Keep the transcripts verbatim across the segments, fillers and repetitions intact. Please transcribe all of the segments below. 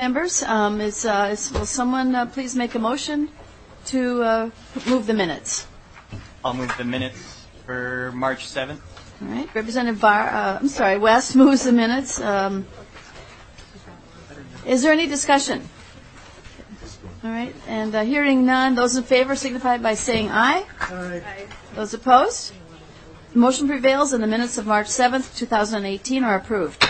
Members, um, is, uh, is, will someone uh, please make a motion to uh, move the minutes? I'll move the minutes for March seventh. All right. Representative Var, uh, I'm sorry, West moves the minutes. Um, is there any discussion? All right. And uh, hearing none, those in favor signify by saying aye. Aye. Aye. Those opposed? The motion prevails and the minutes of March seventh, twenty eighteen are approved.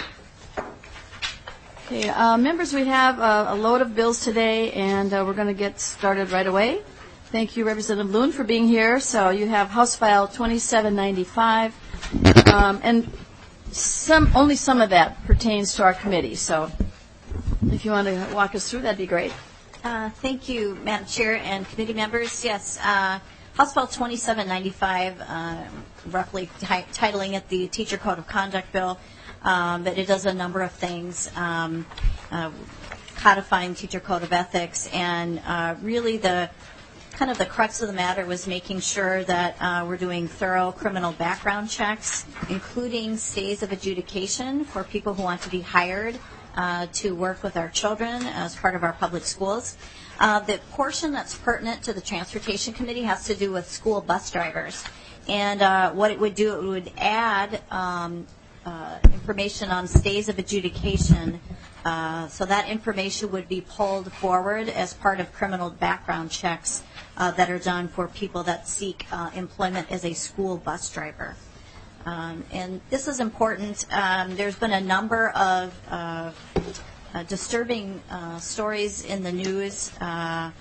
Okay, uh, members, we have uh, a load of bills today, and uh, we're going to get started right away. Thank you, Representative Loon, for being here. So you have House File twenty-seven ninety-five, um, and some only some of that pertains to our committee. So if you want to walk us through, that'd be great. Uh, thank you, Madam Chair and committee members. Yes, uh, House File twenty-seven ninety-five, uh, roughly t- titling it the Teacher Code of Conduct Bill. Um, but it does a number of things, um, uh, codifying teacher code of ethics, and uh, really the kind of the crux of the matter was making sure that uh, we're doing thorough criminal background checks, including stays of adjudication for people who want to be hired uh, to work with our children as part of our public schools. Uh, the portion that's pertinent to the Transportation Committee has to do with school bus drivers. And uh, what it would do, it would add um, Uh, information on stays of adjudication, uh, so that information would be pulled forward as part of criminal background checks uh, that are done for people that seek uh, employment as a school bus driver. Um, and this is important. Um, there's been a number of uh, uh, disturbing uh, stories in the news uh,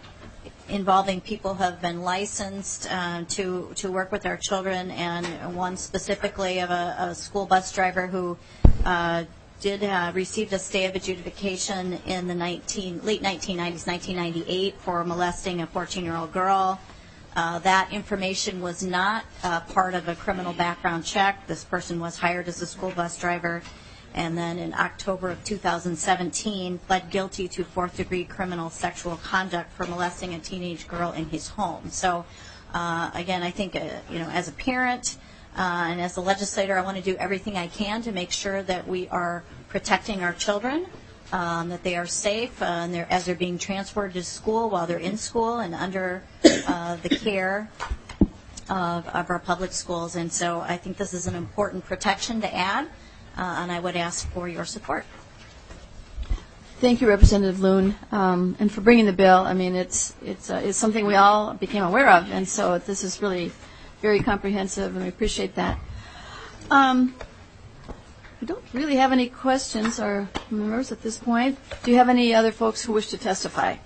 involving people who have been licensed uh, to to work with our children, and one specifically of a, a school bus driver who uh, did uh, received a stay of adjudication in the nineteen, late nineteen nineties, nineteen ninety-eight, for molesting a fourteen-year-old girl. Uh, that information was not uh, part of a criminal background check. This person was hired as a school bus driver, and then in October of two thousand seventeen pled guilty to fourth-degree criminal sexual conduct for molesting a teenage girl in his home. So, uh, again, I think, uh, you know, as a parent uh, and as a legislator, I want to do everything I can to make sure that we are protecting our children, um, that they are safe, uh, and they're, as they're being transferred to school while they're in school and under uh, the care of, of our public schools. And so I think this is an important protection to add. Uh, and I would ask for your support. Thank you, Representative Loon, um, and for bringing the bill. I mean, it's it's uh, it's something we all became aware of, and so this is really very comprehensive, and we appreciate that. Um, we don't really have any questions or members at this point. Do you have any other folks who wish to testify?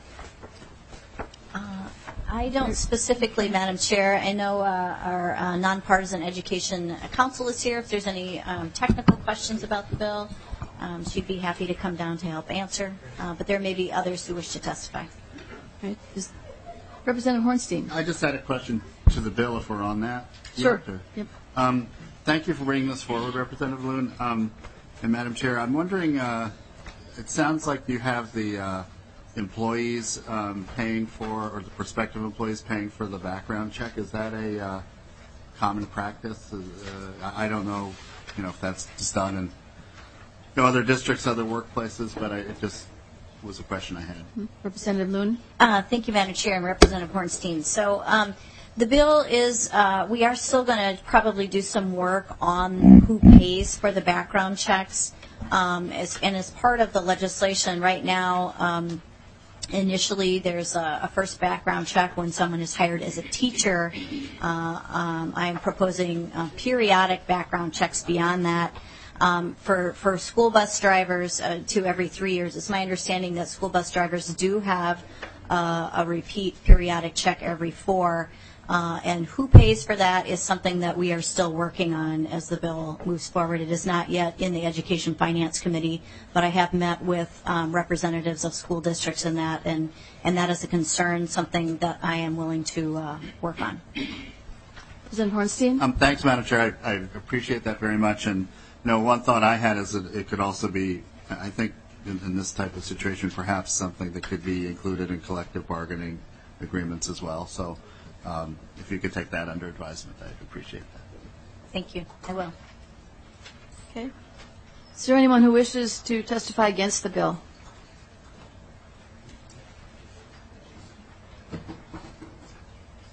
I don't specifically, Madam Chair. I know uh, our uh, nonpartisan education council is here. If there's any um, technical questions about the bill, um, she'd be happy to come down to help answer. Uh, but there may be others who wish to testify. Right. Is Representative Hornstein. I just had a question to the bill, if we're on that. Sure. Yeah, yep. um, thank you for bringing this forward, Representative Loon. Um, and Madam Chair, I'm wondering, uh, it sounds like you have the uh, employees um, paying for, or the prospective employees paying for the background check. Is that a uh, common practice? Uh, I don't know, you know, if that's just done in you know, other districts, other workplaces, but I, it just was a question I had. Mm-hmm. Representative Loon. Uh, thank you, Madam Chair, and Representative Hornstein. So um, the bill is, uh, we are still going to probably do some work on who pays for the background checks. Um, as, and as part of the legislation right now, um, initially, there's a, a first background check when someone is hired as a teacher. Uh, um, I am proposing uh, periodic background checks beyond that. Um, for, for school bus drivers uh, to every three years. It's my understanding that school bus drivers do have uh, a repeat periodic check every four. Uh, and who pays for that is something that we are still working on as the bill moves forward. It is not yet in the Education Finance Committee, but I have met with um, representatives of school districts in that, and, and that is a concern, something that I am willing to uh, work on. Representative Hornstein? Um, thanks, Madam Chair. I, I appreciate that very much. And you know, one thought I had is that it could also be, I think, in, in this type of situation, perhaps something that could be included in collective bargaining agreements as well. So um, if you could take that under advisement, I'd appreciate that. Thank you. I will. Okay. Is there anyone who wishes to testify against the bill?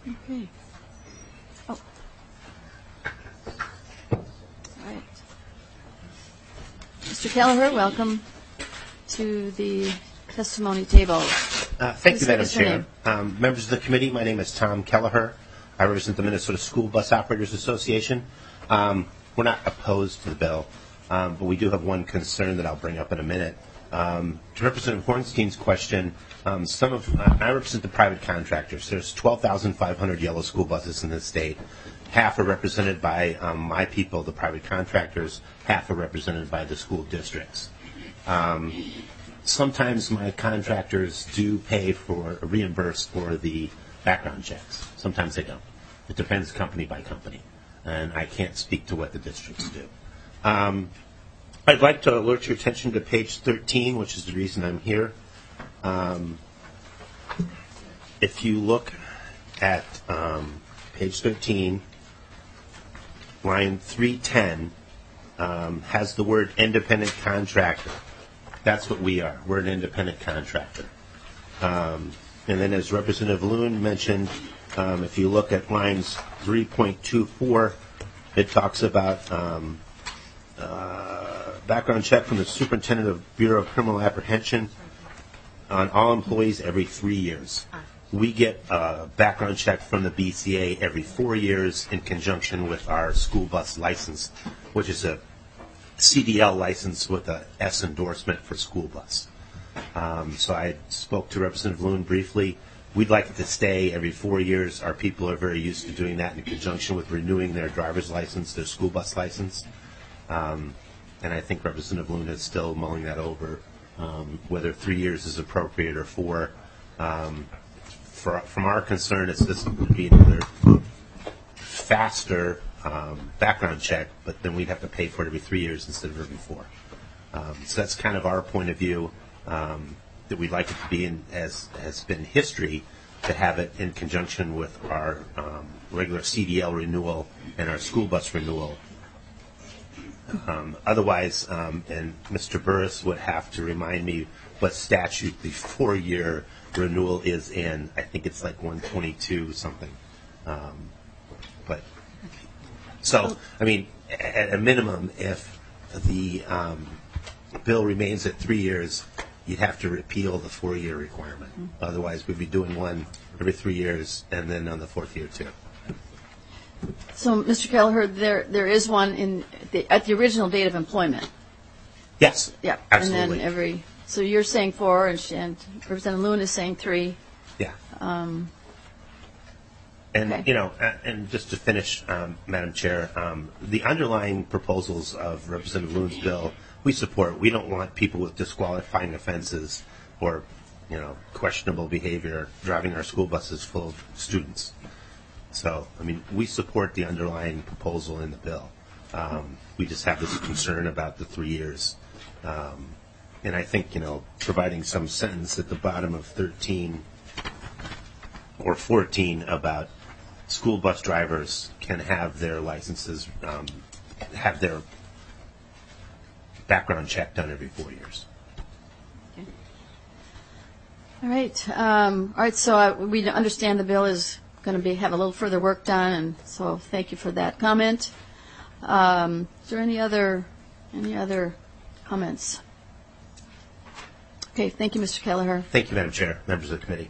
Okay. Oh. All right. Mister Kelleher, welcome to the testimony table. Uh, thank Please you, give Madam us your Chair. name. Um, members of the committee, my name is Tom Kelleher. I represent the Minnesota School Bus Operators Association. Um, we're not opposed to the bill, um, but we do have one concern that I'll bring up in a minute. Um, to Representative Hornstein's question, um, some of uh, I represent the private contractors. There's twelve thousand five hundred yellow school buses in this state. Half are represented by um, my people, the private contractors. Half are represented by the school districts. Um, sometimes my contractors do pay for, reimburse for the background checks. Sometimes they don't. It depends company by company, and I can't speak to what the districts do. Um, I'd like to alert your attention to page thirteen, which is the reason I'm here. Um, if you look at um, page thirteen, line three ten um, has the word independent contractor. That's what we are. We're an independent contractor. Um, and then as Representative Loon mentioned, um, if you look at lines three point two four, it talks about um, uh, background check from the Superintendent of Bureau of Criminal Apprehension on all employees every three years. We get a background check from the B C A every four years in conjunction with our school bus license, which is a C D L license with a S endorsement for school bus. Um, so I spoke to Representative Loon briefly. We'd like it to stay every four years. Our people are very used to doing that in conjunction with renewing their driver's license, their school bus license. Um, and I think Representative Loon is still mulling that over, um, whether three years is appropriate or four. Um, for, from our concern, it's this would be another faster um, background check, but then we'd have to pay for it every three years instead of every four. Um, so that's kind of our point of view. Um, that we'd like it to be in, as has been history, to have it in conjunction with our um, regular C D L renewal and our school bus renewal. Um, otherwise, um, and Mister Burris would have to remind me what statute the four-year renewal is in. I think it's like one twenty-two something. Um, but so, I mean, at a minimum, if the um, bill remains at three years, you'd have to repeal the four-year requirement. Mm-hmm. Otherwise, we'd be doing one every three years, and then on the fourth year, too. So, Mister Kelleher, there there is one in the, at the original date of employment. Yes. Yeah. Absolutely. And then every so you're saying four, and, she, and Representative Loon is saying three. Yeah. Um, and okay. you know, and just to finish, um, Madam Chair, um, the underlying proposals of Representative Loon's bill we support. We don't want people with disqualifying offenses or, you know, questionable behavior driving our school buses full of students. So, I mean, we support the underlying proposal in the bill. Um, we just have this concern about the three years. Um, and I think, you know, providing some sentence at the bottom of thirteen or fourteen about school bus drivers can have their licenses, um, have their background check done every four years. Okay. All right. Um, all right. So uh, we understand the bill is going to be have a little further work done, and so thank you for that comment. Um, is there any other any other comments? Okay. Thank you, Mister Kelleher. Thank you, Madam Chair, members of the committee.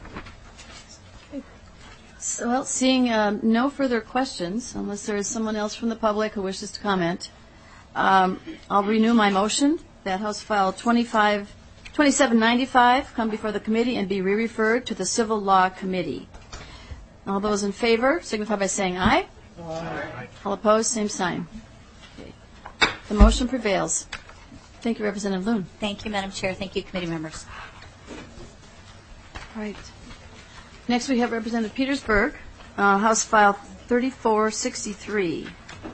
So, well, seeing um, no further questions, unless there is someone else from the public who wishes to comment, um, I'll renew my motion that House File twenty-five, twenty-seven ninety-five come before the committee and be re-referred to the Civil Law Committee. All those in favor signify by saying aye. Aye. All opposed, same sign. Okay. The motion prevails. Thank you, Representative Loon. Thank you, Madam Chair. Thank you, committee members. All right. Next, we have Representative Petersburg, uh, House File thirty-four sixty-three.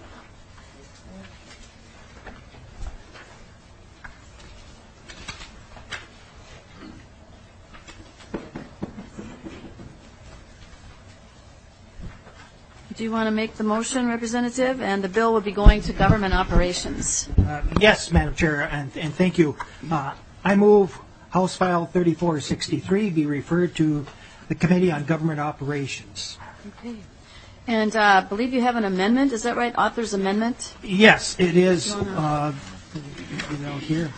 Do you want to make the motion, Representative? And the bill will be going to government operations. Uh, yes, Madam Chair, and, and thank you. Uh, I move House File thirty-four sixty-three be referred to the Committee on Government Operations. Okay. And uh, I believe you have an amendment. Is that right? Author's amendment? Yes, it is. Uh, you know, here.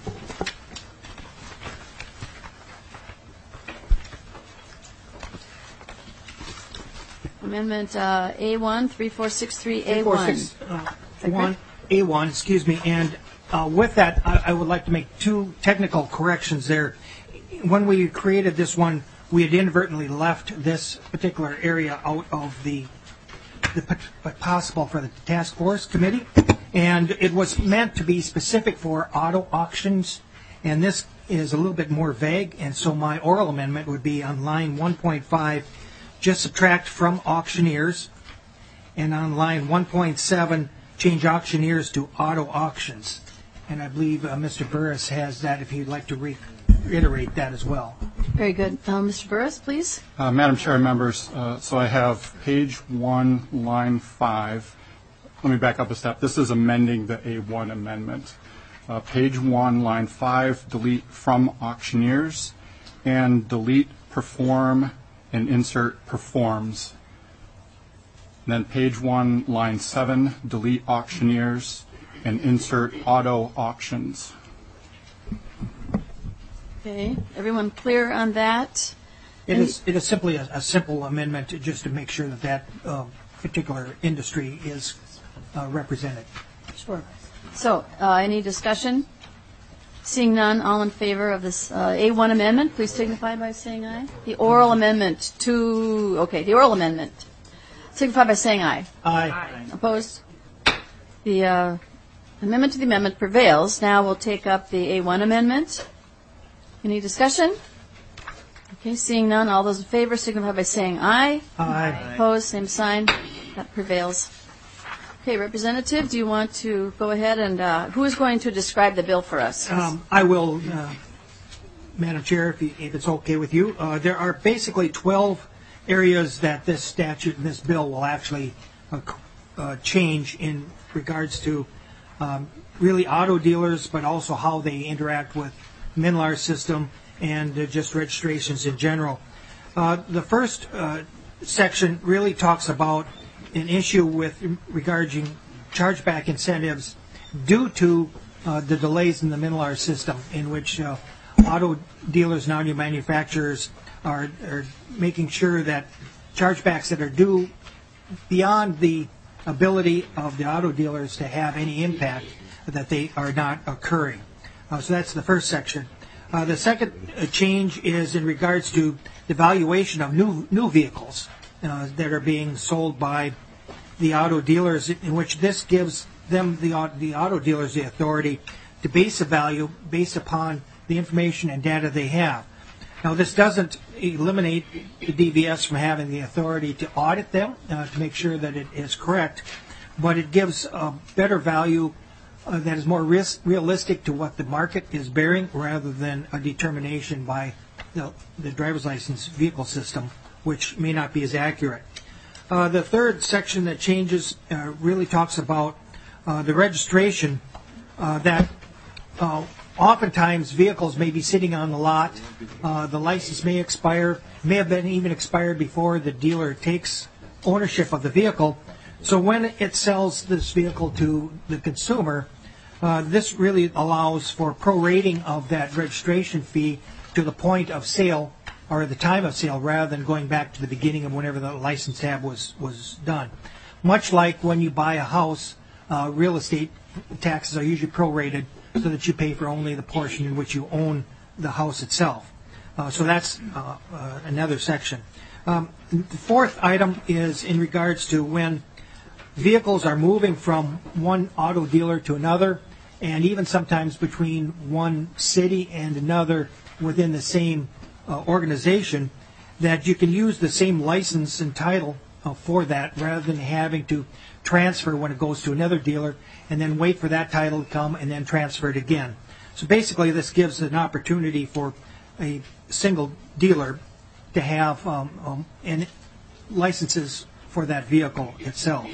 Amendment uh, A one, three four six three A one. Uh, one, A one, excuse me. And uh, with that, I, I would like to make two technical corrections there. When we created this one, we had inadvertently left this particular area out of the, the pot- possible for the task force committee, and it was meant to be specific for auto auctions, and this is a little bit more vague, and so my oral amendment would be on line one point five, just subtract from auctioneers, and on line one point seven, change auctioneers to auto auctions. And I believe uh, Mister Burris has that if he'd like to re- reiterate that as well. Very good. Uh, Mister Burris, please. Uh, Madam Chair and members, uh, so I have page one, line five. Let me back up a step. This is amending the A one amendment. Uh, page one, line five, delete from auctioneers, and delete perform and insert performs. And then page one, line seven, delete auctioneers and insert auto auctions. Okay. Everyone clear on that? It is, it is simply a, a simple amendment to, just to make sure that that uh, particular industry is uh, represented. Sure. So, uh, any discussion? Seeing none, all in favor of this uh, A one amendment, please signify by saying aye. The oral amendment to, okay, the oral amendment. Signify by saying aye. Aye. Opposed? The uh, amendment to the amendment prevails. Now we'll take up the A one amendment. Any discussion? Okay, seeing none, all those in favor signify by saying aye. Aye. Opposed, same sign. That prevails. Okay, Representative, do you want to go ahead and uh, who is going to describe the bill for us? Um, I will, uh, Madam Chair, if, you, if it's okay with you. Uh, there are basically twelve areas that this statute and this bill will actually uh, uh, change in regards to um, really auto dealers, but also how they interact with MNLAR system and uh, just registrations in general. Uh, the first uh, section really talks about an issue with regarding chargeback incentives due to uh, the delays in the MNLAR system, in which uh, auto dealers and auto manufacturers are, are making sure that chargebacks that are due beyond the ability of the auto dealers to have any impact, that they are not occurring. Uh, so that's the first section. Uh, the second uh, change is in regards to the valuation of new new vehicles uh, that are being sold by the auto dealers, in which this gives them, the, the auto dealers, the authority to base a value based upon the information and data they have. Now, this doesn't eliminate the D V S from having the authority to audit them uh, to make sure that it is correct, but it gives a better value uh, that is more risk, realistic to what the market is bearing, rather than a determination by the, the driver's license vehicle system, which may not be as accurate. Uh, the third section that changes uh, really talks about uh, the registration uh, that uh, oftentimes vehicles may be sitting on the lot. Uh, the license may expire, may have been even expired before the dealer takes ownership of the vehicle. So when it sells this vehicle to the consumer, uh, this really allows for prorating of that registration fee to the point of sale, or the time of sale, rather than going back to the beginning of whenever the license tab was, was done. Much like when you buy a house, uh, real estate taxes are usually prorated so that you pay for only the portion in which you own the house itself. Uh, so that's uh, uh, another section. Um, the fourth item is in regards to when vehicles are moving from one auto dealer to another, and even sometimes between one city and another within the same uh, organization, that you can use the same license and title uh, for that, rather than having to transfer when it goes to another dealer and then wait for that title to come and then transfer it again. So basically this gives an opportunity for a single dealer to have um, um, and licenses for that vehicle itself.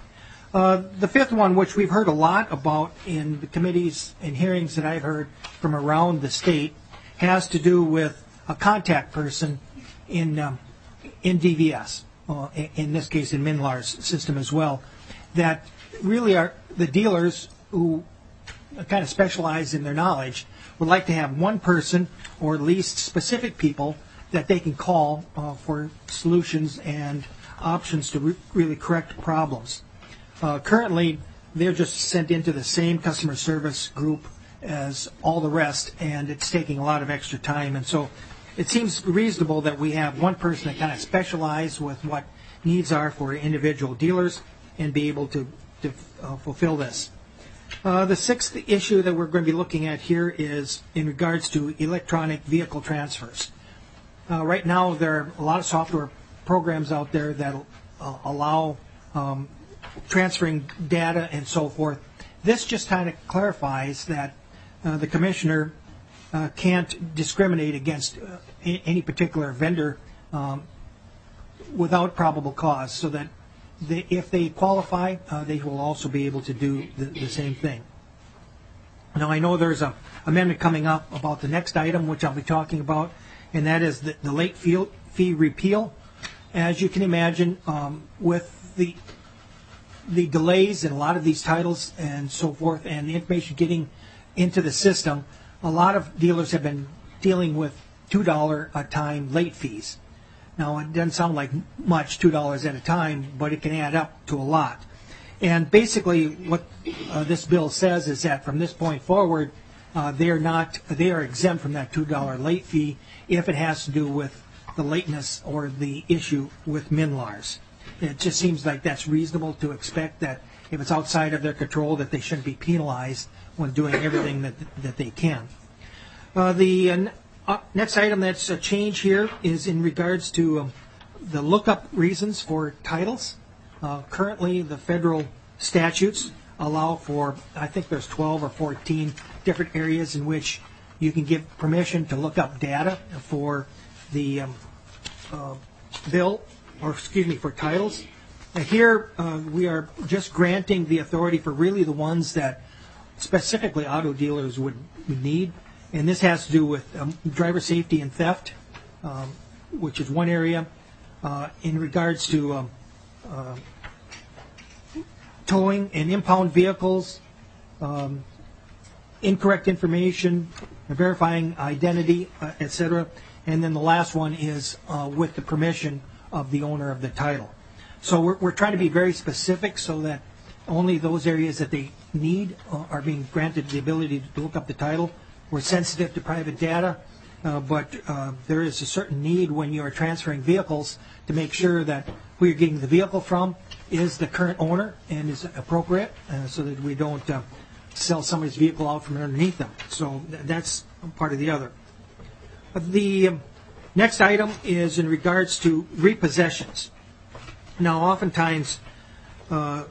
Uh, the fifth one, which we've heard a lot about in the committees and hearings that I've heard from around the state, has to do with a contact person in um, in D V S. uh, in, in this case in Minlar's system as well, that really are the dealers who kind of specialize in their knowledge would like to have one person or at least specific people that they can call uh, for solutions and options to re- really correct problems. Uh, currently, they're just sent into the same customer service group as all the rest, and it's taking a lot of extra time. And so it seems reasonable that we have one person that kind of specializes with what needs are for individual dealers and be able to, to uh, fulfill this. Uh, the sixth issue that we're going to be looking at here is in regards to electronic vehicle transfers. Uh, right now, there are a lot of software programs out there that uh, allow um, transferring data and so forth. This just kind of clarifies that uh, the commissioner uh, can't discriminate against uh, a- any particular vendor um, without probable cause, so that they, if they qualify, uh, they will also be able to do the, the same thing. Now, I know there's an amendment coming up about the next item, which I'll be talking about, and that is the, the late fee, fee repeal. As you can imagine, um, with the the delays in a lot of these titles and so forth, and the information getting into the system, a lot of dealers have been dealing with two dollars a time late fees. Now, it doesn't sound like much, two dollars at a time, but it can add up to a lot. And basically, what uh, this bill says is that from this point forward, uh, they are not they are exempt from that two dollars late fee if it has to do with the lateness or the issue with Minlars. It just seems like that's reasonable to expect that if it's outside of their control, that they shouldn't be penalized when doing everything that that they can. Uh, the uh, uh, next item that's a change here is in regards to um, the lookup reasons for titles. Uh, currently, the federal statutes allow for, I think there's twelve or fourteen different areas in which you can give permission to look up data for the um, uh, bill, or excuse me, for titles. And here uh, we are just granting the authority for really the ones that specifically auto dealers would, would need. And this has to do with um, driver safety and theft, um, which is one area. Uh, in regards to um, uh, towing and impound vehicles, um, incorrect information, verifying identity, uh, et cetera. And then the last one is uh, with the permission of the owner of the title. So we're, we're trying to be very specific so that only those areas that they need uh, are being granted the ability to look up the title. We're sensitive to private data, uh, but uh, there is a certain need when you are transferring vehicles to make sure that who you're getting the vehicle from is the current owner and is appropriate, uh, so that we don't uh, sell somebody's vehicle out from underneath them. So th- that's part of the other. The um, next item is in regards to repossessions. Now, oftentimes, uh,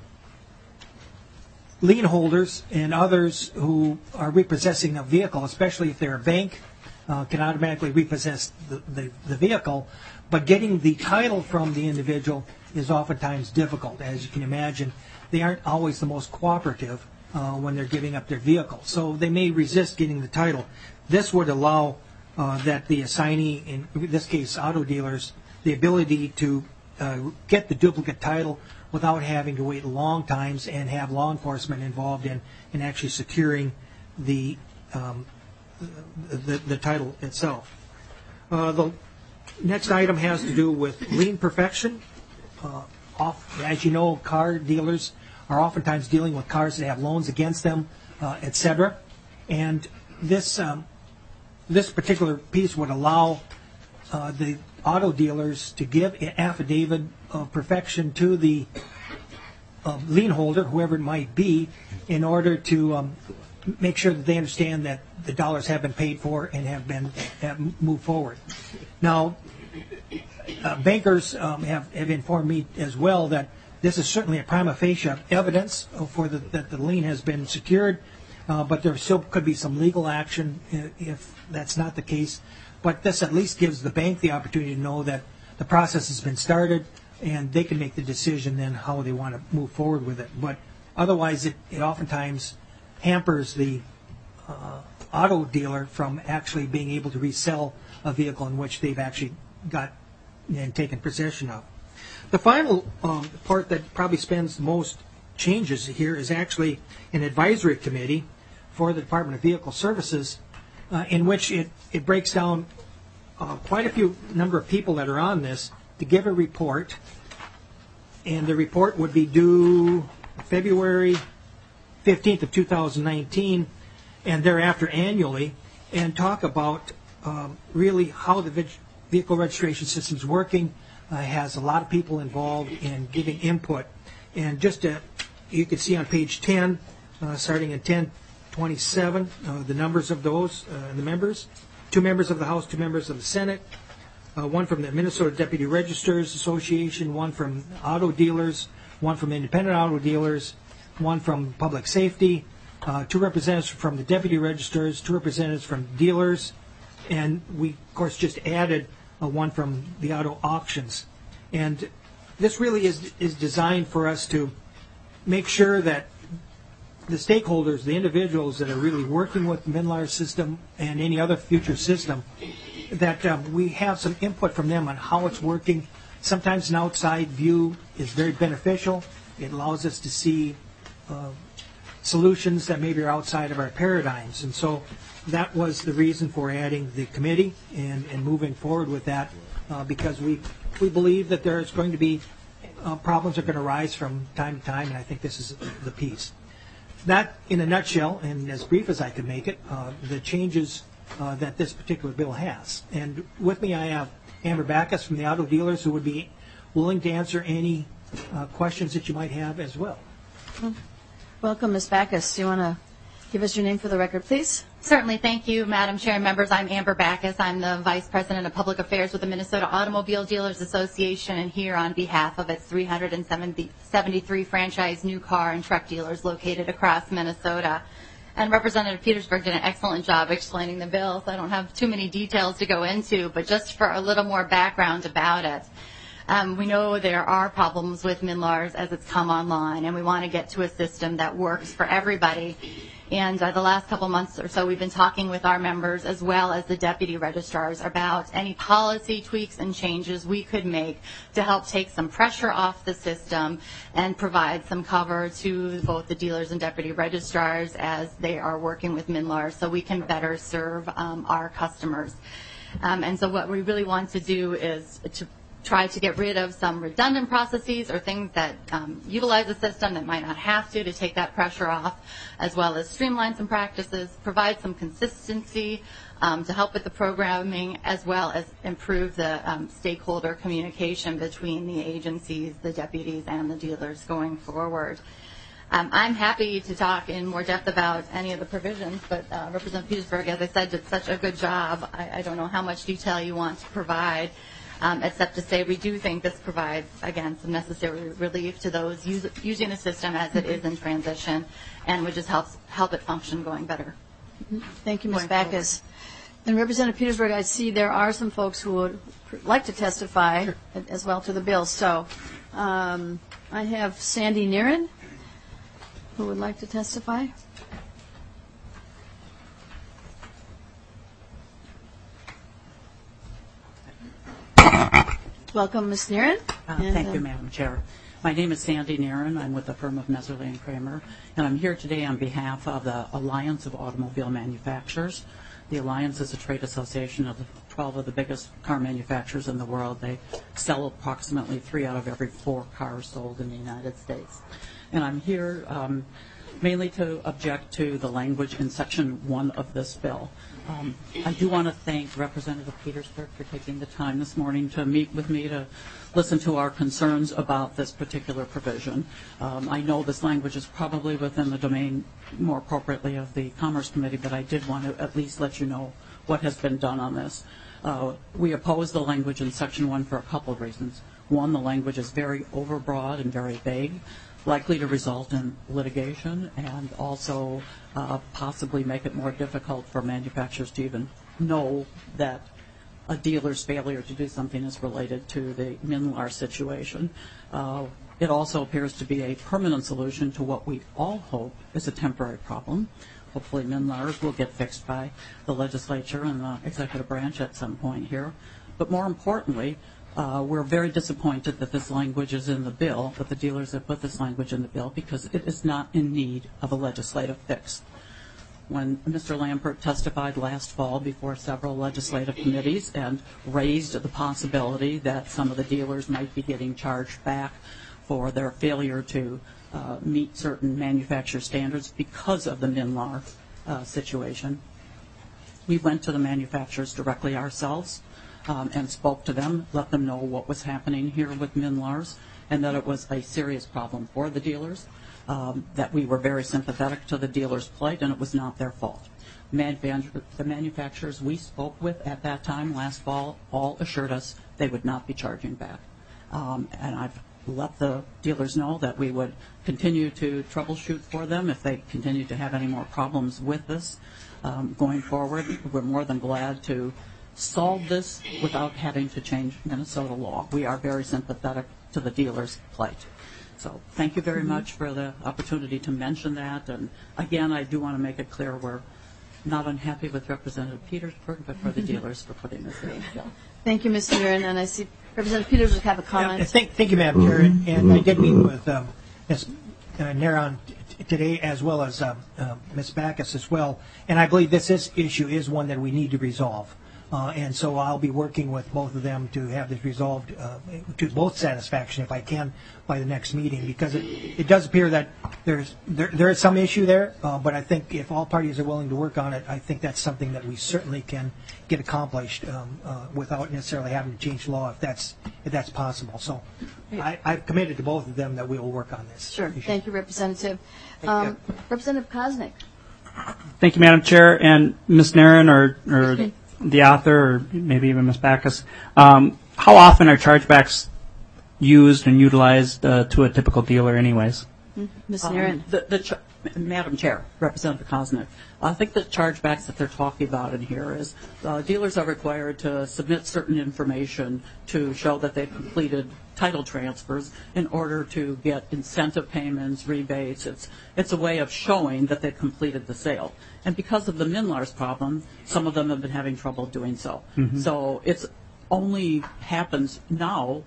lien holders and others who are repossessing a vehicle, especially if they're a bank, uh, can automatically repossess the, the, the vehicle, but getting the title from the individual is oftentimes difficult. As you can imagine, they aren't always the most cooperative uh, when they're giving up their vehicle, so they may resist getting the title. This would allow Uh, that the assignee, in this case auto dealers, the ability to uh, get the duplicate title without having to wait long times and have law enforcement involved in, in actually securing the, um, the, the title itself. Uh, the next item has to do with lien perfection. Uh, off, as you know, car dealers are oftentimes dealing with cars that have loans against them, uh, et cetera. And this um, This particular piece would allow uh, the auto dealers to give an affidavit of perfection to the uh, lien holder, whoever it might be, in order to um, make sure that they understand that the dollars have been paid for and have been have moved forward. Now, uh, bankers um, have, have informed me as well that this is certainly a prima facie evidence for the, that the lien has been secured. Uh, but there still could be some legal action if that's not the case. But this at least gives the bank the opportunity to know that the process has been started, and they can make the decision then how they want to move forward with it. But otherwise, it, it oftentimes hampers the uh, auto dealer from actually being able to resell a vehicle in which they've actually got and taken possession of. The final um, part that probably spends the most changes here is actually an advisory committee for the Department of Vehicle Services, uh, in which it, it breaks down uh, quite a few number of people that are on this to give a report, and the report would be due February fifteenth of two thousand nineteen, and thereafter annually, and talk about um, really how the vehicle registration system is working. Uh, has a lot of people involved in giving input, and just to, you can see on page ten, uh, starting at ten twenty-seven, uh, the numbers of those, uh, the members, two members of the House, two members of the Senate, uh, one from the Minnesota Deputy Registrars Association, one from auto dealers, one from independent auto dealers, one from public safety, uh, two representatives from the deputy registrars, two representatives from dealers, and we, of course, just added uh, one from the auto auctions. And this really is is designed for us to make sure that the stakeholders, the individuals that are really working with the MNLARS system and any other future system, that um, we have some input from them on how it's working. Sometimes an outside view is very beneficial. It allows us to see uh, solutions that maybe are outside of our paradigms. And so that was the reason for adding the committee and, and moving forward with that, uh, because we, we believe that there's going to be uh, problems that are going to arise from time to time, and I think this is the piece. That, in a nutshell, and as brief as I could make it, uh, the changes uh, that this particular bill has. And with me I have Amber Backus from the auto dealers, who would be willing to answer any uh, questions that you might have as well. Welcome, Miz Backus. Do you want to give us your name for the record, please? Certainly. Thank you, Madam Chair and members. I'm Amber Backus. I'm the Vice President of Public Affairs with the Minnesota Automobile Dealers Association, and here on behalf of its three hundred seventy-three franchise new car and truck dealers located across Minnesota. And Representative Petersburg did an excellent job explaining the bill, so I don't have too many details to go into, but just for a little more background about it. Um, we know there are problems with MNLARS as it's come online, and we want to get to a system that works for everybody. And uh, the last couple months or so, we've been talking with our members as well as the deputy registrars about any policy tweaks and changes we could make to help take some pressure off the system and provide some cover to both the dealers and deputy registrars as they are working with MNLARS so we can better serve um, our customers. Um, and so what we really want to do is to try to get rid of some redundant processes or things that um, utilize the system that might not have to to take that pressure off, as well as streamline some practices, provide some consistency um, to help with the programming, as well as improve the um, stakeholder communication between the agencies, the deputies, and the dealers going forward. Um, I'm happy to talk in more depth about any of the provisions, but uh, Representative Petersburg, as I said, did such a good job. I, I don't know how much detail you want to provide. Um, except to say we do think this provides, again, some necessary relief to those use, using the system as it is in transition, and would just help, help it function going better. Mm-hmm. Thank you, Miz Backus. And Representative Petersburg, I see there are some folks who would like to testify sure. as well to the bill. So um, I have Sandy Niren, who would like to testify. Welcome, Miz Niren. Uh, and, thank uh, you, Madam Chair. My name is Sandy Niren. I'm with the firm of Messerly and Kramer, and I'm here today on behalf of the Alliance of Automobile Manufacturers. The Alliance is a trade association of twelve of the biggest car manufacturers in the world. They sell approximately three out of every four cars sold in the United States. And I'm here um, mainly to object to the language in Section one of this bill. Um, I do want to thank Representative Petersburg for taking the time this morning to meet with me to listen to our concerns about this particular provision. Um, I know this language is probably within the domain more appropriately of the Commerce Committee, but I did want to at least let you know what has been done on this. Uh, we oppose the language in Section one for a couple of reasons. One, the language is very overbroad and very vague, likely to result in litigation, and also uh, possibly make it more difficult for manufacturers to even know that a dealer's failure to do something is related to the MNLARS situation. Uh, it also appears to be a permanent solution to what we all hope is a temporary problem. Hopefully MNLARS will get fixed by the legislature and the executive branch at some point here. But more importantly, uh, we're very disappointed that this language is in the bill, that the dealers have put this language in the bill, because it is not in need of a legislative fix. When Mister Lampert testified last fall before several legislative committees and raised the possibility that some of the dealers might be getting charged back for their failure to uh, meet certain manufacturer standards because of the MNLAR uh, situation, we went to the manufacturers directly ourselves um, and spoke to them, let them know what was happening here with MNLARs, and that it was a serious problem for the dealers. Um, that we were very sympathetic to the dealers' plight, and it was not their fault. Manufactur- the manufacturers we spoke with at that time last fall all assured us they would not be charging back. Um, and I've let the dealers know that we would continue to troubleshoot for them if they continue to have any more problems with this um, going forward. We're more than glad to solve this without having to change Minnesota law. We are very sympathetic to the dealers' plight. So thank you very much for the opportunity to mention that. And again, I do want to make it clear we're not unhappy with Representative Petersburg, but for the dealers for putting this in. Thank you, Mister Aaron. And I see Representative Peters would have a comment. Yeah, thank, thank you, Madam Chair. And, and I did meet with um, Miz Uh, Naron t- today, as well as um, uh, Miz Backus as well. And I believe this is, issue is one that we need to resolve. Uh, and so I'll be working with both of them to have this resolved uh, to both satisfaction, if I can, by the next meeting, because it, it does appear that there's there, there is some issue there, uh, but I think if all parties are willing to work on it, I think that's something that we certainly can get accomplished um, uh, without necessarily having to change law, if that's if that's possible. So I, I've committed to both of them that we will work on this. Sure. issue. Thank you, Representative. Um, Representative Koznick. Thank you, Madam Chair, and Miz Naron, or, or the author, or maybe even Miz Backus. Um, how often are chargebacks used and utilized uh, to a typical dealer anyways? Miz Um, Naron. the, the ch- Madam Chair, Representative Koznick, I think the chargebacks that they're talking about in here is uh, dealers are required to submit certain information to show that they've completed title transfers in order to get incentive payments, rebates. It's it's a way of showing that they've completed the sale. And because of the MNLARS problem, some of them have been having trouble doing so. Mm-hmm. So it's only happens now,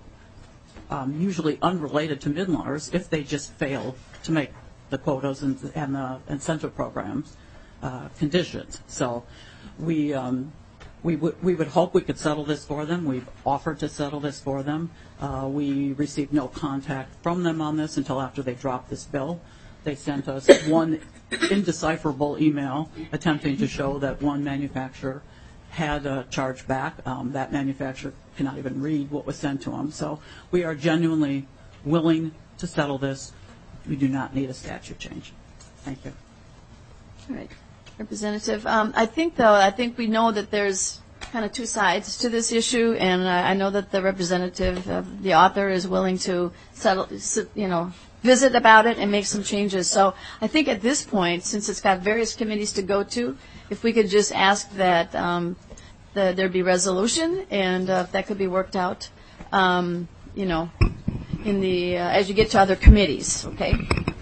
um, usually unrelated to MNLARS, if they just fail to make the quotas and, and the incentive programs uh, conditions. So we um, we would we would hope we could settle this for them. We've offered to settle this for them. Uh, we received no contact from them on this until after they dropped this bill. They sent us one indecipherable email attempting to show that one manufacturer had a charge back. Um, that manufacturer cannot even read what was sent to them. So we are genuinely willing to settle this. We do not need a statute change. Thank you. All right. Representative, um, I think, though, I think we know that there's kind of two sides to this issue, and I, I know that the representative, uh, the author, is willing to settle, you know, visit about it and make some changes. So I think at this point, since it's got various committees to go to, if we could just ask that um, the, there be resolution, and uh, if that could be worked out, um, you know, in the uh, as you get to other committees, okay?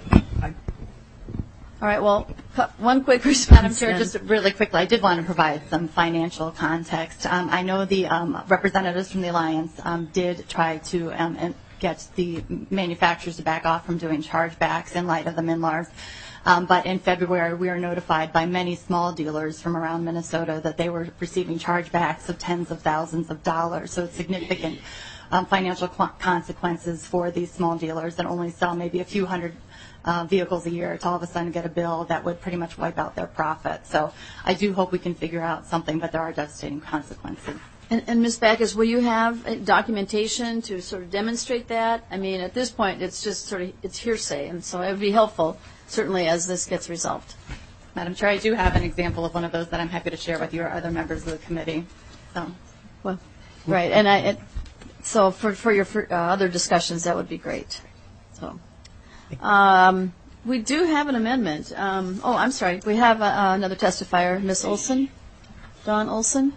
All right. Well, one quick response. Madam Chair, just really quickly, I did want to provide some financial context. Um, I know the um, representatives from the Alliance um, did try to um, and get the manufacturers to back off from doing chargebacks in light of the MNLARS. Um, but in February, we were notified by many small dealers from around Minnesota that they were receiving chargebacks of tens of thousands of dollars. So it's significant um, financial qu- consequences for these small dealers that only sell maybe a few hundred uh, vehicles a year to all of a sudden get a bill that would pretty much wipe out their profit. So I do hope we can figure out something, but there are devastating consequences. And, and Miz Backus, will you have uh, documentation to sort of demonstrate that? I mean, at this point, it's just sort of it's hearsay, and so it would be helpful, certainly, as this gets resolved. Madam Chair, I do have an example of one of those that I'm happy to share with you or other members of the committee. So, well, right, and I it, so for for your for, uh, other discussions, that would be great. So, um, we do have an amendment. Um, oh, I'm sorry, we have uh, another testifier, Miz Olson, Dawn Olson.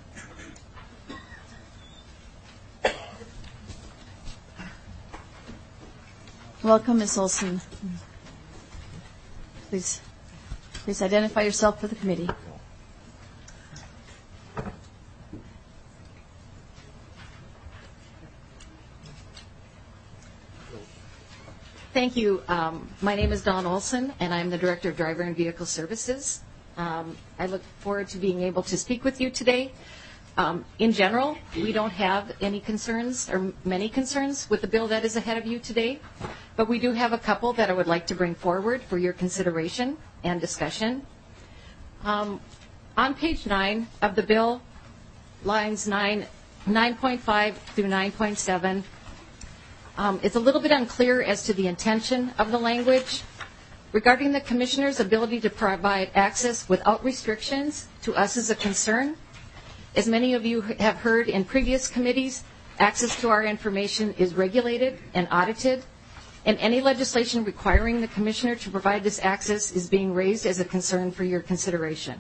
Welcome, Miz Olson. Please, please identify yourself for the committee. Thank you. Um, my name is Dawn Olson, and I'm the Director of Driver and Vehicle Services. Um, I look forward to being able to speak with you today. Um, in general, we don't have any concerns or many concerns with the bill that is ahead of you today, but we do have a couple that I would like to bring forward for your consideration and discussion. Um, on page nine of the bill, lines nine, nine point five through nine point seven, um, it's a little bit unclear as to the intention of the language regarding the Commissioner's ability to provide access without restrictions. To us is a concern. As many of you have heard in previous committees, access to our information is regulated and audited, and any legislation requiring the Commissioner to provide this access is being raised as a concern for your consideration.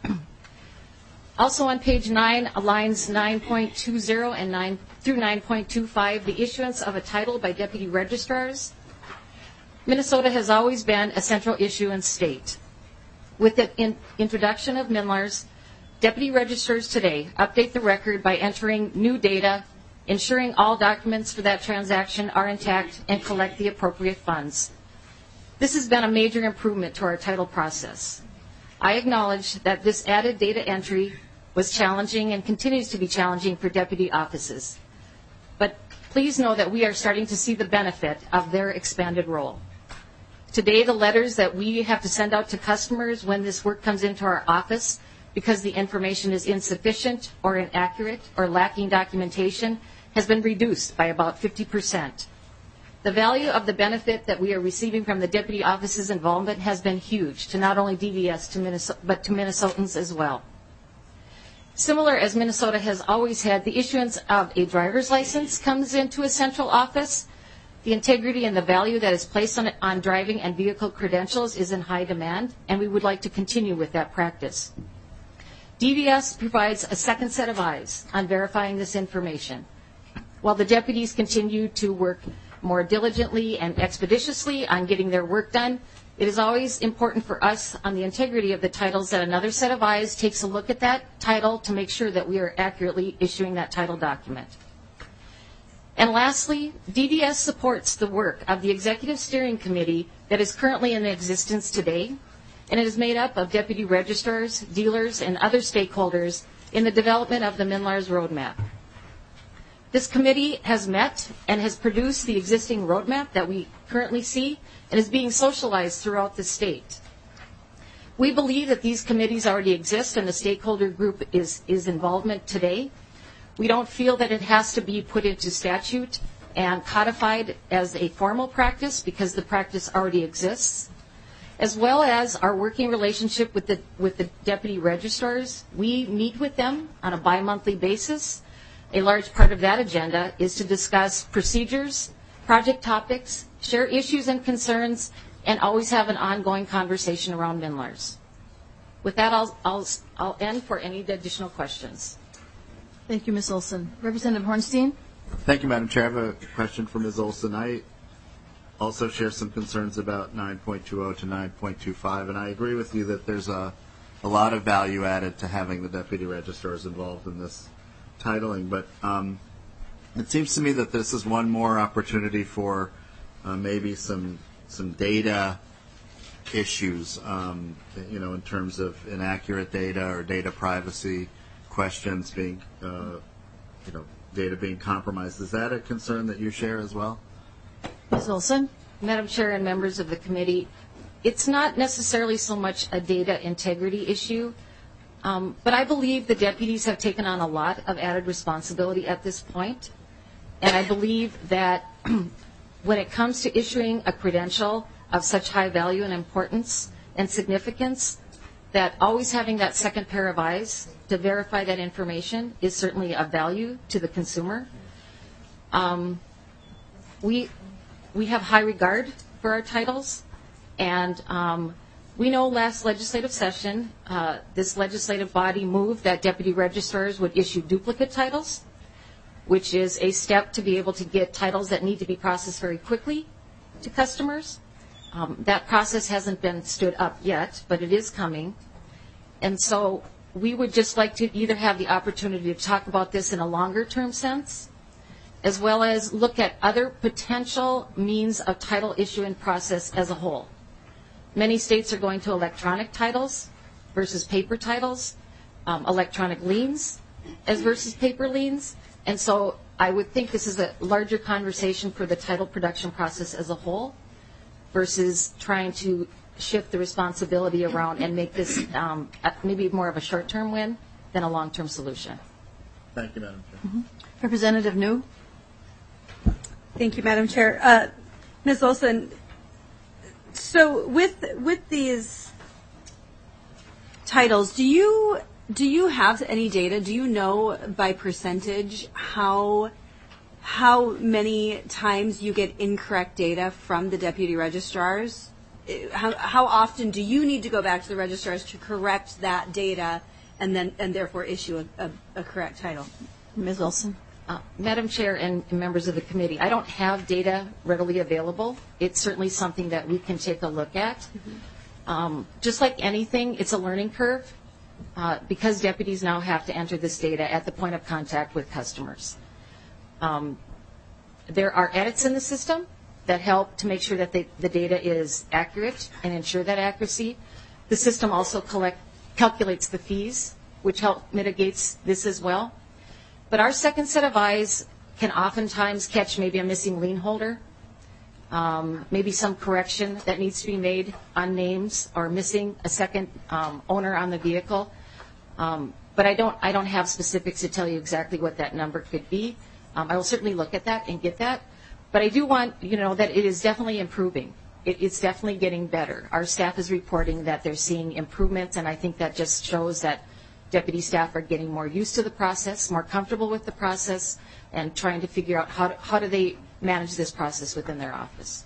Also on page nine, lines nine point two zero and nine through nine point two five, the issuance of a title by deputy registrars. Minnesota has always been a central issue in state. With the in introduction of MNLARS, deputy registrars today update the record by entering new data, ensuring all documents for that transaction are intact, and collect the appropriate funds. This has been a major improvement to our title process. I acknowledge that this added data entry was challenging and continues to be challenging for deputy offices. But please know that we are starting to see the benefit of their expanded role. Today, the letters that we have to send out to customers when this work comes into our office because the information is insufficient or inaccurate or lacking documentation has been reduced by about fifty percent. The value of the benefit that we are receiving from the deputy office's involvement has been huge to not only D V S to Minnesota, but to Minnesotans as well. Similar as Minnesota has always had, the issuance of a driver's license comes into a central office. The integrity and the value that is placed on, on driving and vehicle credentials is in high demand, and we would like to continue with that practice. D V S provides a second set of eyes on verifying this information. While the deputies continue to work more diligently and expeditiously on getting their work done, it is always important for us on the integrity of the titles that another set of eyes takes a look at that title to make sure that we are accurately issuing that title document. And lastly, D V S supports the work of the Executive Steering Committee that is currently in existence today, and it is made up of deputy registrars, dealers, and other stakeholders in the development of the MNLARS roadmap. This committee has met and has produced the existing roadmap that we currently see and is being socialized throughout the state. We believe that these committees already exist and the stakeholder group is, is involvement today. We don't feel that it has to be put into statute and codified as a formal practice because the practice already exists. As well as our working relationship with the, with the deputy registrars, we meet with them on a bi-monthly basis. A large part of that agenda is to discuss procedures, project topics, share issues and concerns, and always have an ongoing conversation around MNLARS. With that, I'll, I'll, I'll end for any additional questions. Thank you, Miz Olson. Representative Hornstein? Thank you, Madam Chair. I have a question for Miz Olson. I also share some concerns about nine point two zero to nine point two five, and I agree with you that there's a, a lot of value added to having the deputy registrars involved in this titling, but um, it seems to me that this is one more opportunity for uh, maybe some some data issues, um, you know, in terms of inaccurate data or data privacy questions being, uh, you know, data being compromised. Is that a concern that you share as well? Miz Olson? Madam Chair and members of the committee, it's not necessarily so much a data integrity issue, um, but I believe the deputies have taken on a lot of added responsibility at this point, and I believe that when it comes to issuing a credential of such high value and importance and significance, that always having that second pair of eyes to verify that information is certainly of value to the consumer. Um, we, we have high regard for our titles, and um, we know last legislative session, uh, this legislative body moved that deputy registrars would issue duplicate titles, which is a step to be able to get titles that need to be processed very quickly to customers. Um, that process hasn't been stood up yet, but it is coming. And so we would just like to either have the opportunity to talk about this in a longer term sense, as well as look at other potential means of title issuing process as a whole. Many states are going to electronic titles versus paper titles, um, electronic liens as versus paper liens, and so I would think this is a larger conversation for the title production process as a whole versus trying to shift the responsibility around and make this um, maybe more of a short-term win than a long-term solution. Thank you, Madam Chair. Mm-hmm. Representative New. Thank you, Madam Chair. Uh, Miz Olson, so with with these titles, do you do you have any data? Do you know by percentage how how many times you get incorrect data from the deputy registrars? How, how often do you need to go back to the registrars to correct that data and then and therefore issue a, a, a correct title? Miz Olson. Uh, Madam Chair and members of the committee, I don't have data readily available. It's certainly something that we can take a look at. Mm-hmm. Um, just like anything, it's a learning curve uh, because deputies now have to enter this data at the point of contact with customers. Um, there are edits in the system that help to make sure that they, the data is accurate and ensure that accuracy. The system also collect, calculates the fees, which help mitigates this as well. But our second set of eyes can oftentimes catch maybe a missing lien holder, um, maybe some correction that needs to be made on names or missing a second um, owner on the vehicle. Um, but I don't, I don't have specifics to tell you exactly what that number could be. Um, I will certainly look at that and get that. But I do want, you know, that it is definitely improving. It, it's definitely getting better. Our staff is reporting that they're seeing improvements, and I think that just shows that deputy staff are getting more used to the process, more comfortable with the process, and trying to figure out how, to, how do they manage this process within their office.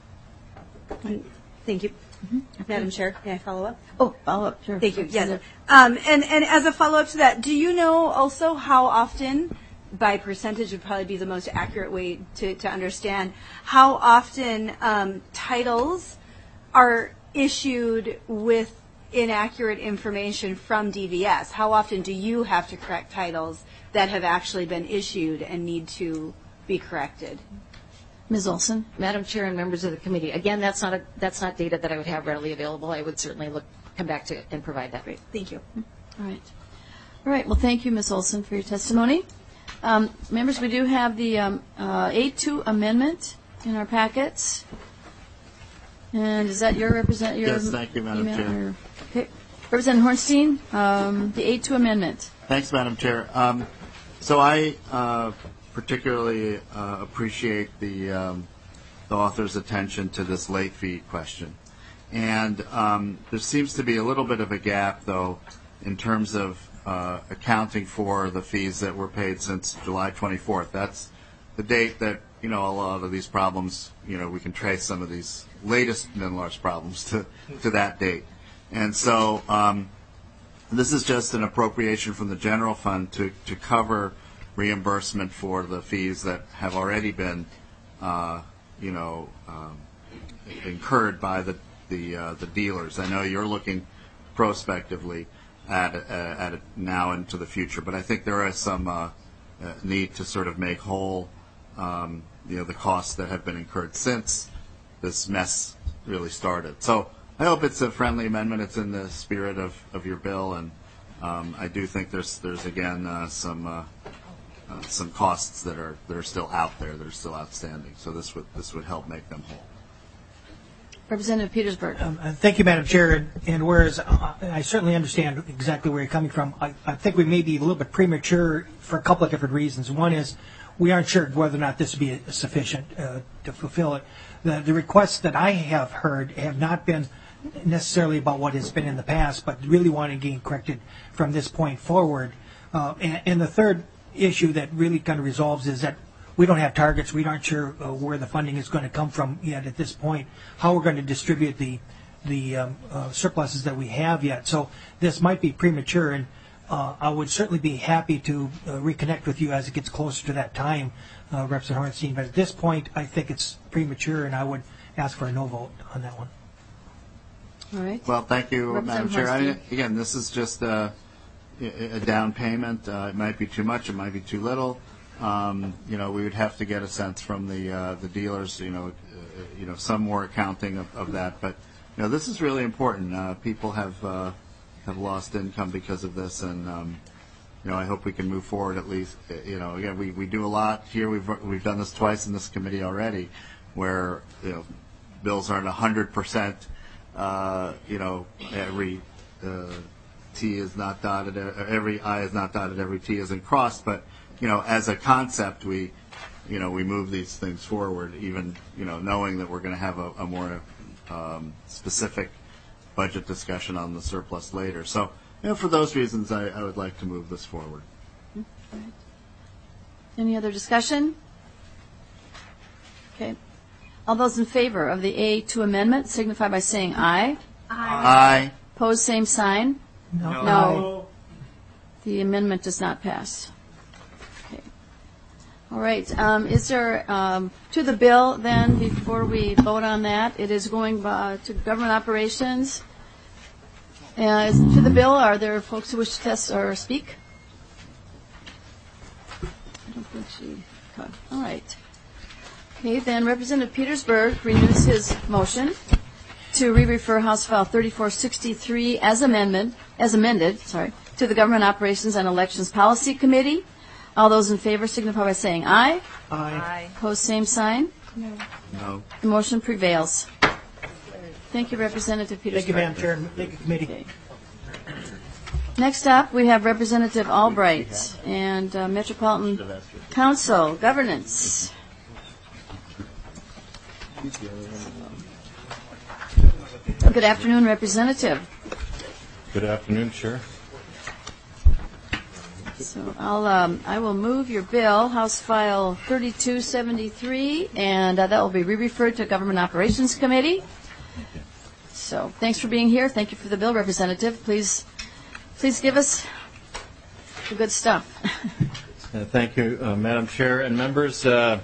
Thank you. Mm-hmm. Madam Chair, may I follow up? Oh, follow up, sure. Thank you. Yes. Um, and, and as a follow-up to that, do you know also how often, by percentage would probably be the most accurate way to, to understand, how often um, titles are issued with inaccurate information from D V S? How often do you have to correct titles that have actually been issued and need to be corrected? Miz Olson. Madam Chair and members of the committee, again, that's not a, that's not data that I would have readily available. I would certainly look come back to and provide that. Great. Thank you. All right. All right. Well, thank you, Miz Olson, for your testimony. Um, members, we do have the um, uh, eight two amendment in our packets. And is that your represent? Your yes, thank you, Madam Chair. Okay. Representative Hornstein, um, the eight two amendment. Thanks, Madam Chair. Um, so I uh, particularly uh, appreciate the, um, the author's attention to this late fee question. And um, there seems to be a little bit of a gap, though, in terms of uh, accounting for the fees that were paid since July twenty-fourth. That's the date that, you know, a lot of these problems, you know, we can trace some of these latest NLARS problems to, to that date. And so um, this is just an appropriation from the general fund to, to cover reimbursement for the fees that have already been, uh, you know, um, incurred by the the, uh, the dealers. I know you're looking prospectively at uh, at it now into the future, but I think there is some uh, uh, need to sort of make whole, um, you know, the costs that have been incurred since this mess really started. So I hope it's a friendly amendment. It's in the spirit of, of your bill, and um, I do think there's there's again uh, some uh, uh, some costs that are that are still out there, that are still outstanding. So this would this would help make them whole. Representative Petersburg. Um, uh, thank you, Madam Chair. And, and whereas uh, I certainly understand exactly where you're coming from, I, I think we may be a little bit premature for a couple of different reasons. One is we aren't sure whether or not this would be sufficient uh, to fulfill it. The, the requests that I have heard have not been necessarily about what has been in the past, but really want to gain corrected from this point forward. Uh, and, and the third issue that really kind of resolves is that we don't have targets. We aren't sure uh, where the funding is going to come from yet at this point, how we're going to distribute the the um, uh, surpluses that we have yet. So this might be premature, and uh, I would certainly be happy to uh, reconnect with you as it gets closer to that time, uh, Representative Hornstein. But at this point, I think it's premature, and I would ask for a no vote on that one. All right. Well, thank you, Madam Chair. I, Hornstein. again, this is just a, a down payment. Uh, it might be too much. It might be too little. Um, you know, we would have to get a sense from the uh, the dealers. You know, uh, you know, some more accounting of, of that. But you know, this is really important. Uh, people have uh, have lost income because of this, and um, you know, I hope we can move forward at least. You know, again, we, we do a lot here. We've we've done this twice in this committee already, where you know, bills aren't a hundred percent. You know, every uh, T is not dotted, every I is not dotted, every T isn't crossed, but you know, as a concept, we, you know, we move these things forward, even, you know, knowing that we're going to have a, a more um, specific budget discussion on the surplus later. So, you know, for those reasons, I, I would like to move this forward. Any other discussion? Okay. All those in favor of the A two amendment signify by saying aye. Aye. Pose same sign. No. No. The amendment does not pass. All right. Um, is there, um, to the bill then, before we vote on that, it is going uh, to government operations. Uh, is, to the bill, are there folks who wish to test or speak? I don't think she could. All right. Okay, then Representative Petersburg renews his motion to re-refer House File thirty-four sixty-three as amendment, as amended, sorry, to the Government Operations and Elections Policy Committee. All those in favor signify by saying aye. Aye. Pose same sign. No. No. The motion prevails. Thank you, Representative Petersburg. Thank you, Madam Chair. Thank you, committee. Okay. Next up, we have Representative Albright and uh, Metropolitan Council Governance. Good afternoon, Representative. Good afternoon, Chair. So I'll, um, I will move your bill, House File thirty-two seventy-three, and uh, that will be re-referred to Government Operations Committee. So thanks for being here. Thank you for the bill, Representative. Please, please give us the good stuff. Uh, thank you, uh, Madam Chair and members. Uh,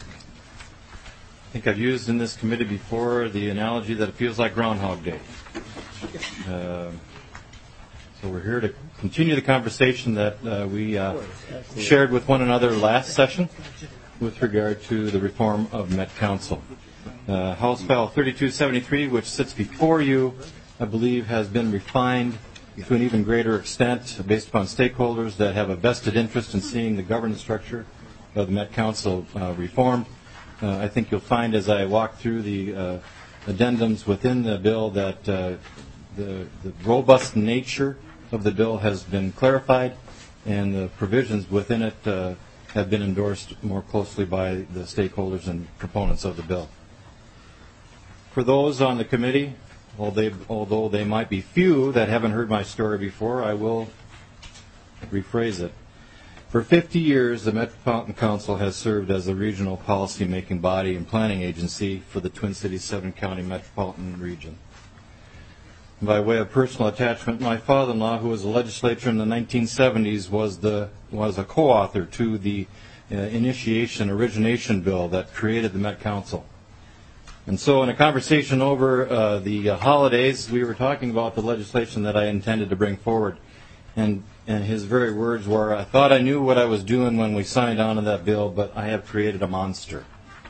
I think I've used in this committee before the analogy that it feels like Groundhog Day. Uh, so we're here to continue the conversation that uh, we uh, shared with one another last session with regard to the reform of Met Council. Uh, House File thirty-two seventy-three, which sits before you, I believe has been refined to an even greater extent based upon stakeholders that have a vested interest in seeing the governance structure of the Met Council uh, reformed. Uh, I think you'll find as I walk through the uh, addendums within the bill that uh, the, the robust nature of the bill has been clarified, and the provisions within it uh, have been endorsed more closely by the stakeholders and proponents of the bill. For those on the committee, although they, although they might be few that haven't heard my story before, I will rephrase it. For fifty years, the Metropolitan Council has served as a regional policy-making body and planning agency for the Twin Cities seven-county metropolitan region. By way of personal attachment, my father-in-law, who was a legislator in the nineteen seventies, was the was a co-author to the uh, initiation origination bill that created the Met Council. And so in a conversation over uh, the uh, holidays, we were talking about the legislation that I intended to bring forward. And, and his very words were, I thought I knew what I was doing when we signed on to that bill, but I have created a monster.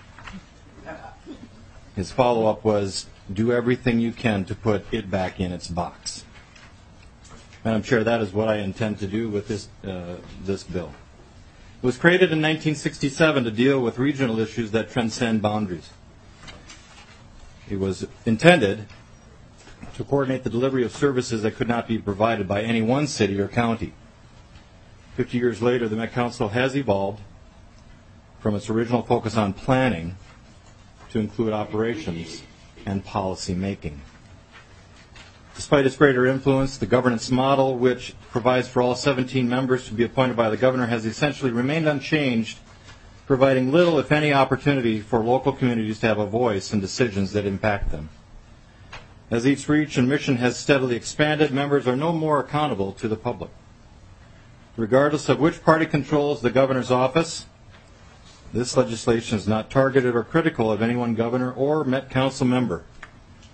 His follow-up was, do everything you can to put it back in its box. Madam Chair, that is what I intend to do with this, uh, this bill. It was created in nineteen sixty-seven to deal with regional issues that transcend boundaries. It was intended to coordinate the delivery of services that could not be provided by any one city or county. Fifty years later, the Met Council has evolved from its original focus on planning to include operations and policy making. Despite its greater influence, the governance model, which provides for all seventeen members to be appointed by the governor, has essentially remained unchanged, providing little, if any, opportunity for local communities to have a voice in decisions that impact them. As each reach and mission has steadily expanded, members are no more accountable to the public. Regardless of which party controls the governor's office, this legislation is not targeted or critical of any one governor or Met Council member.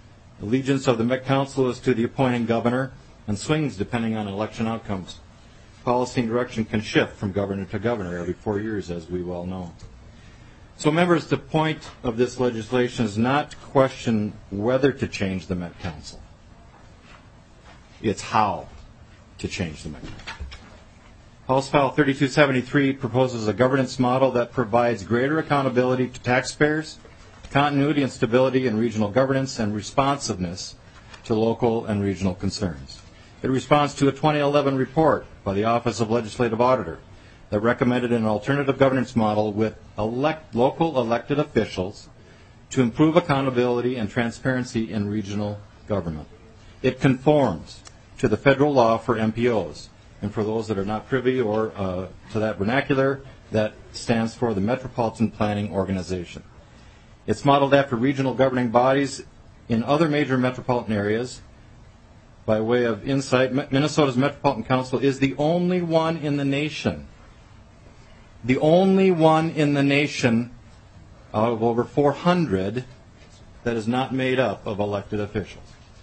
Allegiance of the Met Council is to the appointing governor and swings depending on election outcomes. policy and direction can shift from governor to governor every four years, as we well know. So, members, the point of this legislation is not to question whether to change the Met Council. It's how to change the Met Council. House File thirty-two seventy-three proposes a governance model that provides greater accountability to taxpayers, continuity and stability in regional governance, and responsiveness to local and regional concerns. It responds to a twenty eleven report by the Office of Legislative Auditor that recommended an alternative governance model with elect, local elected officials to improve accountability and transparency in regional government. It conforms to the federal law for M P Os. And for those that are not privy or uh, to that vernacular, that stands for the Metropolitan Planning Organization. It's modeled after regional governing bodies in other major metropolitan areas. By way of insight, Minnesota's Metropolitan Council is the only one in the nation, the only one in the nation out of over four hundred that is not made up of elected officials.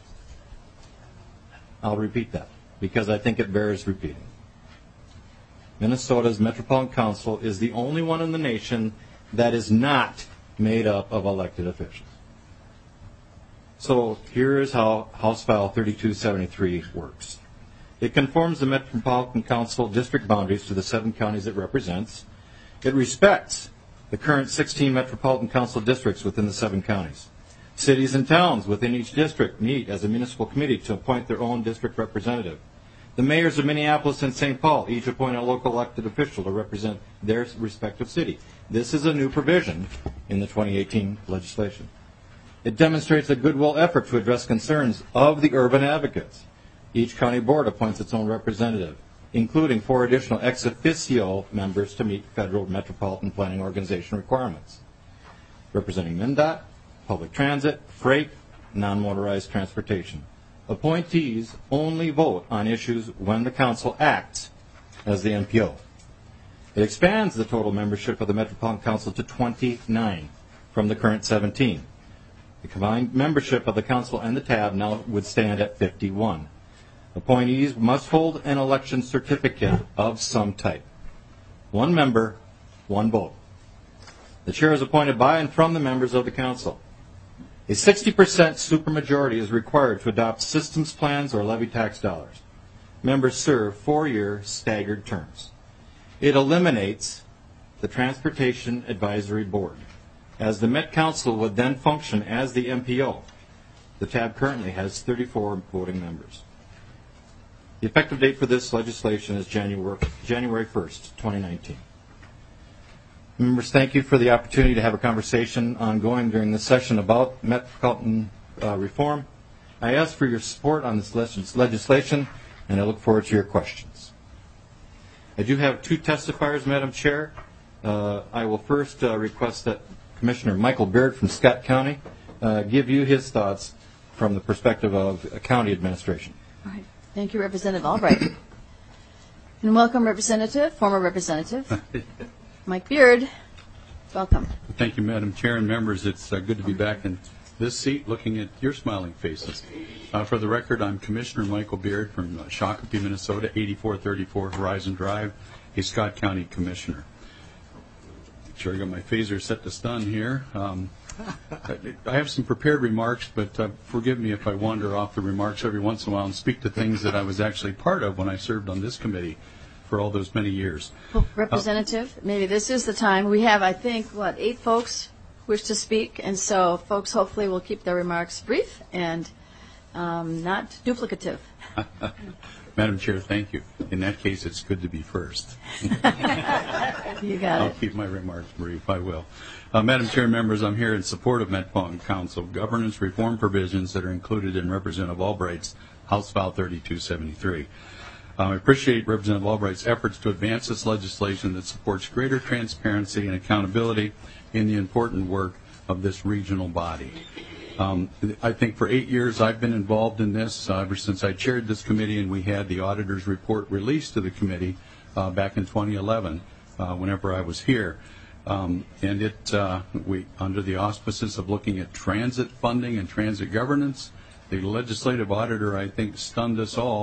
I'll repeat that, because I think it bears repeating. Minnesota's Metropolitan Council is the only one in the nation that is not made up of elected officials. So here is how House File thirty-two seventy-three works. It conforms the Metropolitan Council district boundaries to the seven counties it represents. It respects the current sixteen Metropolitan Council districts within the seven counties. Cities and towns within each district meet as a municipal committee to appoint their own district representative. The mayors of Minneapolis and Saint Paul each appoint a local elected official to represent their respective city. This is a new provision in the twenty eighteen legislation. It demonstrates a goodwill effort to address concerns of the urban advocates. Each county board appoints its own representative, including four additional ex officio members to meet federal Metropolitan Planning Organization requirements, representing MnDOT, public transit, freight, non-motorized transportation. Appointees only vote on issues when the council acts as the M P O. It expands the total membership of the Metropolitan Council to twenty-nine from the current seventeen. The combined membership of the council and the T A B now would stand at fifty-one. Appointees must hold an election certificate of some type. One member, one vote. The chair is appointed by and from the members of the council. A sixty percent supermajority is required to adopt systems plans or levy tax dollars. Members serve four-year staggered terms. It eliminates the Transportation Advisory Board, as the Met Council would then function as the M P O. The T A B currently has thirty-four voting members. The effective date for this legislation is January, January first, twenty nineteen. Members, thank you for the opportunity to have a conversation ongoing during this session about Metropolitan uh, reform. I ask for your support on this legislation, and I look forward to your questions. I do have two testifiers, Madam Chair. Uh, I will first uh, request that Commissioner Michael Beard from Scott County uh, give you his thoughts from the perspective of a county administration. All right. Thank you, Representative Albright. And welcome, Representative, former Representative Mike Beard. Welcome. Thank you, Madam Chair and members. It's uh, good to be back in this seat looking at your smiling faces. Uh, for the record, I'm Commissioner Michael Beard from uh, Shakopee, Minnesota, eighty-four thirty-four Horizon Drive, a Scott County Commissioner. Make sure I got my phaser set to stun here. Um, I, I have some prepared remarks, but uh, forgive me if I wander off the remarks every once in a while and speak to things that I was actually part of when I served on this committee for all those many years. Well, Representative, uh, maybe this is the time. We have, I think, what, eight folks wish to speak, and so folks hopefully will keep their remarks brief and um, not duplicative. Madam Chair, thank you. In that case, it's good to be first. You got it. I'll keep my remarks brief. I will. Uh, Madam Chair, members, I'm here in support of Metropolitan Council governance reform provisions that are included in Representative Albright's House File thirty-two seventy-three. Uh, I appreciate Representative Albright's efforts to advance this legislation that supports greater transparency and accountability in the important work of this regional body. Um, I think for eight years I've been involved in this, uh, ever since I chaired this committee and we had the auditor's report released to the committee uh, back in twenty eleven, uh, whenever I was here. Um, and it, uh, we, under the auspices of looking at transit funding and transit governance, the legislative auditor, I think, stunned us all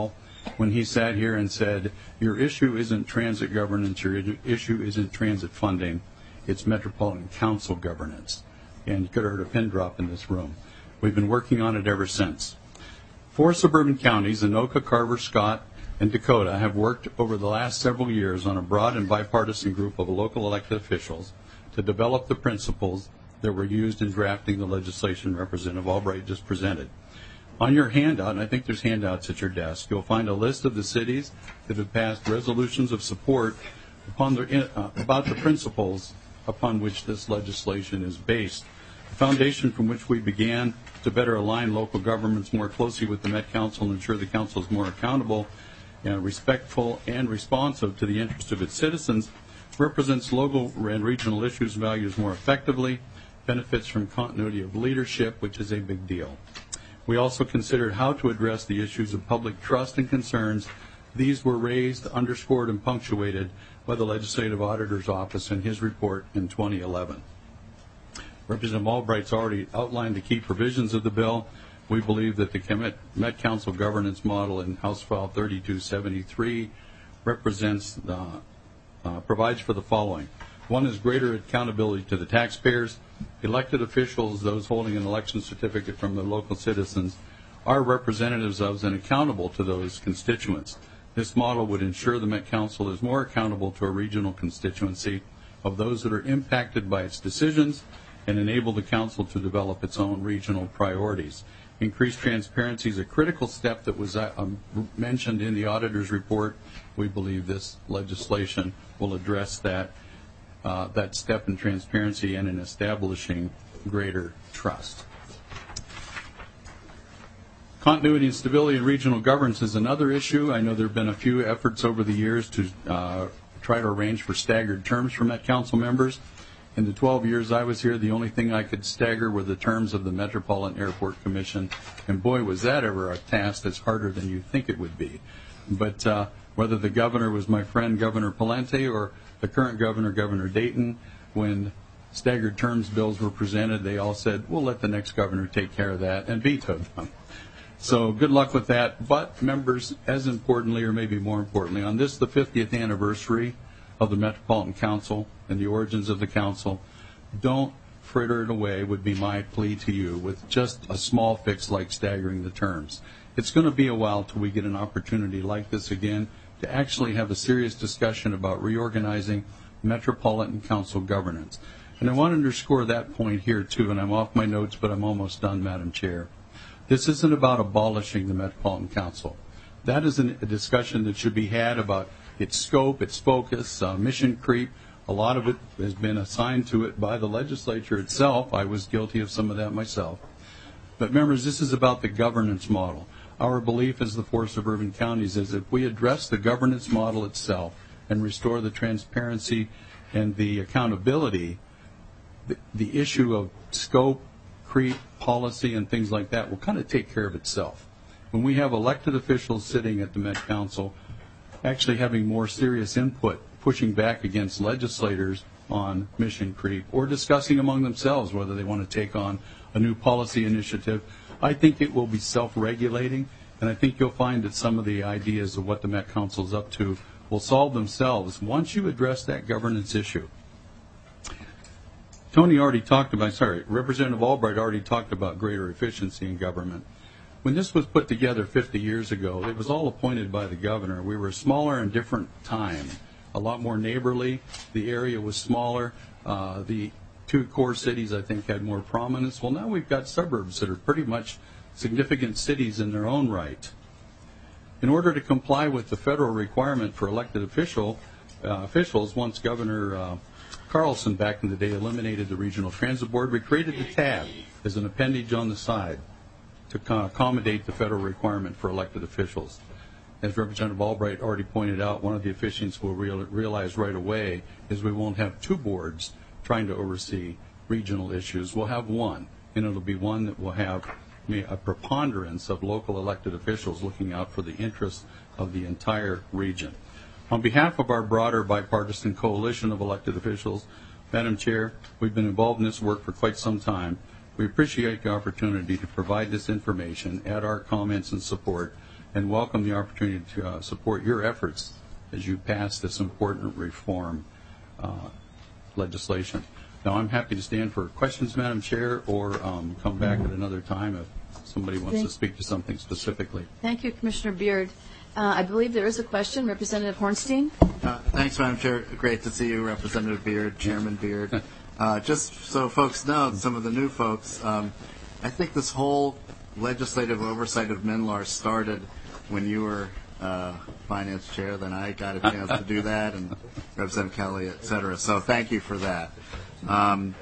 when he sat here and said, your issue isn't transit governance, your issue isn't transit funding, it's Metropolitan Council governance. And you could have heard a pin drop in this room. We've been working on it ever since. Four suburban counties, Anoka, Carver, Scott, and Dakota, have worked over the last several years on a broad and bipartisan group of local elected officials to develop the principles that were used in drafting the legislation Representative Albright just presented. On your handout, and I think there's handouts at your desk, you'll find a list of the cities that have passed resolutions of support upon the, uh, about the principles upon which this legislation is based. The foundation from which we began to better align local governments more closely with the Met Council and ensure the Council is more accountable, and respectful, and responsive to the interests of its citizens, represents local and regional issues and values more effectively, benefits from continuity of leadership, which is a big deal. We also considered how to address the issues of public trust and concerns. These were raised, underscored, and punctuated by the Legislative Auditor's Office in his report in twenty eleven. Representative Albright's already outlined the key provisions of the bill. We believe that the Met Council governance model in House File thirty-two seventy-three represents, uh, uh, provides for the following. One is greater accountability to the taxpayers. Elected officials, those holding an election certificate from the local citizens, are representatives of and accountable to those constituents. This model would ensure the Met Council is more accountable to a regional constituency of those that are impacted by its decisions and enable the Council to develop its own regional priorities. Increased transparency is a critical step that was uh, um, mentioned in the auditor's report. We believe this legislation will address that uh, that step in transparency and in establishing greater trust. Continuity and stability in regional governance is another issue. I know there have been a few efforts over the years to uh, try to arrange for staggered terms for Met Council members. In the twelve years I was here, the only thing I could stagger were the terms of the Metropolitan Airport Commission, and boy, was that ever a task that's harder than you think it would be. But uh, whether the governor was my friend Governor Palante or the current governor, Governor Dayton, when staggered terms bills were presented, they all said, we'll let the next governor take care of that, and vetoed them. So good luck with that. But members, as importantly, or maybe more importantly, on this, the fiftieth anniversary of the Metropolitan Council and the origins of the council, don't fritter it away would be my plea to you with just a small fix like staggering the terms. It's going to be a while till we get an opportunity like this again to actually have a serious discussion about reorganizing Metropolitan Council governance. And I want to underscore that point here too, and I'm off my notes, but I'm almost done, Madam Chair. This isn't about abolishing the Metropolitan Council. That is an, a discussion that should be had about its scope, its focus, uh, mission creep. A lot of it has been assigned to it by the legislature itself. I was guilty of some of that myself. But members, this is about the governance model. Our belief as the four suburban counties is if we address the governance model itself and restore the transparency and the accountability, the, the issue of scope, creep, policy, and things like that will kind of take care of itself. When we have elected officials sitting at the Met Council actually having more serious input, pushing back against legislators on mission creep, or discussing among themselves whether they want to take on a new policy initiative, I think it will be self-regulating, and I think you'll find that some of the ideas of what the Met Council is up to will solve themselves once you address that governance issue. Tony already talked about, sorry, Representative Albright already talked about greater efficiency in government. When this was put together fifty years ago, it was all appointed by the governor. We were a smaller and different time, a lot more neighborly. The area was smaller. Uh, the two core cities, I think, had more prominence. Well, now we've got suburbs that are pretty much significant cities in their own right. In order to comply with the federal requirement for elected official uh, officials, once Governor uh, Carlson back in the day eliminated the Regional Transit Board, we created the tab as an appendage on the side to accommodate the federal requirement for elected officials. As Representative Albright already pointed out, one of the efficiencies we'll real, realize right away is we won't have two boards trying to oversee regional issues. We'll have one, and it'll be one that will have a preponderance of local elected officials looking out for the interests of the entire region. On behalf of our broader bipartisan coalition of elected officials, Madam Chair, we've been involved in this work for quite some time. We appreciate the opportunity to provide this information, add our comments and support, and welcome the opportunity to uh, support your efforts as you pass this important reform uh, legislation. Now, I'm happy to stand for questions, Madam Chair, or um, come back at another time if somebody wants Thank to speak to something specifically. Thank you, Commissioner Beard. Uh, I believe there is a question. Representative Hornstein? Uh, thanks, Madam Chair. Great to see you, Representative Beard, Chairman Beard. Uh, just so folks know, some of the new folks, um, I think this whole legislative oversight of MNLAR started when you were uh, finance chair. Then I got a chance to do that, and Representative Kelly, et cetera. So thank you for that. Um,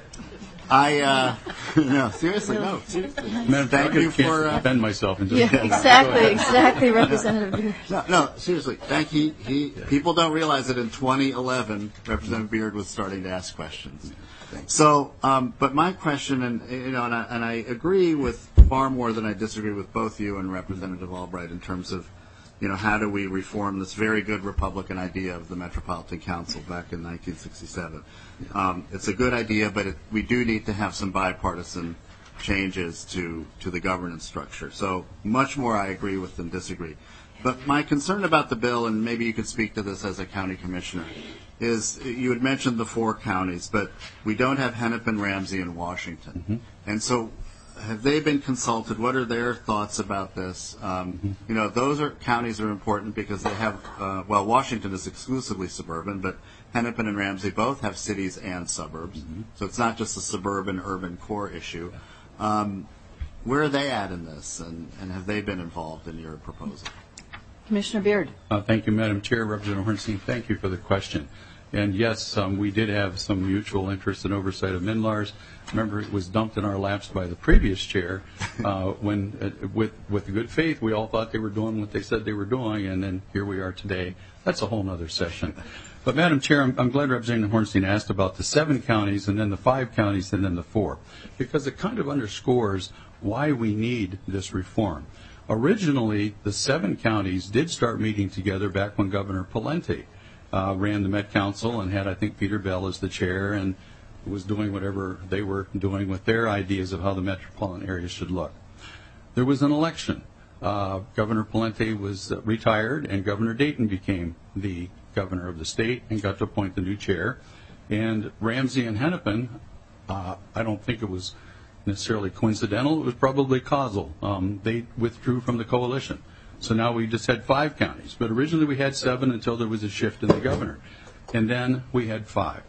I uh, no, seriously, no. Seriously. Madam Thank Chair, you I can't for uh, defend myself in Yeah, just exactly, exactly, Representative Beard. No, no, seriously. Thank you. He, people don't realize that in twenty eleven, Representative Beard was starting to ask questions. So, um, but my question, and you know, and I, and I agree with far more than I disagree with both you and Representative Albright in terms of, you know, how do we reform this very good Republican idea of the Metropolitan Council back in nineteen sixty-seven. Um, it's a good idea, but it, we do need to have some bipartisan changes to, to the governance structure. So much more I agree with than disagree. But my concern about the bill, and maybe you could speak to this as a county commissioner, is you had mentioned the four counties, but we don't have Hennepin, Ramsey, and Washington. Mm-hmm. And so have they been consulted? What are their thoughts about this? Um, mm-hmm. You know, those are counties are important because they have, uh, well, Washington is exclusively suburban, but Hennepin and Ramsey both have cities and suburbs. Mm-hmm. So it's not just a suburban-urban core issue. Um, where are they at in this, and, and have they been involved in your proposal? Commissioner Beard. Uh, thank you, Madam Chair. Representative Hornstein, thank you for the question. And yes, um, we did have some mutual interest in oversight of MNLARS. Remember, it was dumped in our laps by the previous chair uh, when, uh, with with good faith, we all thought they were doing what they said they were doing, and then here we are today. That's a whole other session. But, Madam Chair, I'm, I'm glad Representative Hornstein asked about the seven counties and then the five counties and then the four, because it kind of underscores why we need this reform. Originally, the seven counties did start meeting together back when Governor Pawlenty uh, ran the Met Council and had, I think, Peter Bell as the chair and was doing whatever they were doing with their ideas of how the metropolitan area should look. There was an election. Uh, Governor Pawlenty was uh, retired, and Governor Dayton became the governor of the state and got to appoint the new chair. And Ramsey and Hennepin, uh, I don't think it was necessarily coincidental. It was probably causal. Um, they withdrew from the coalition. So now we just had five counties. But originally we had seven until there was a shift in the governor. And then we had five.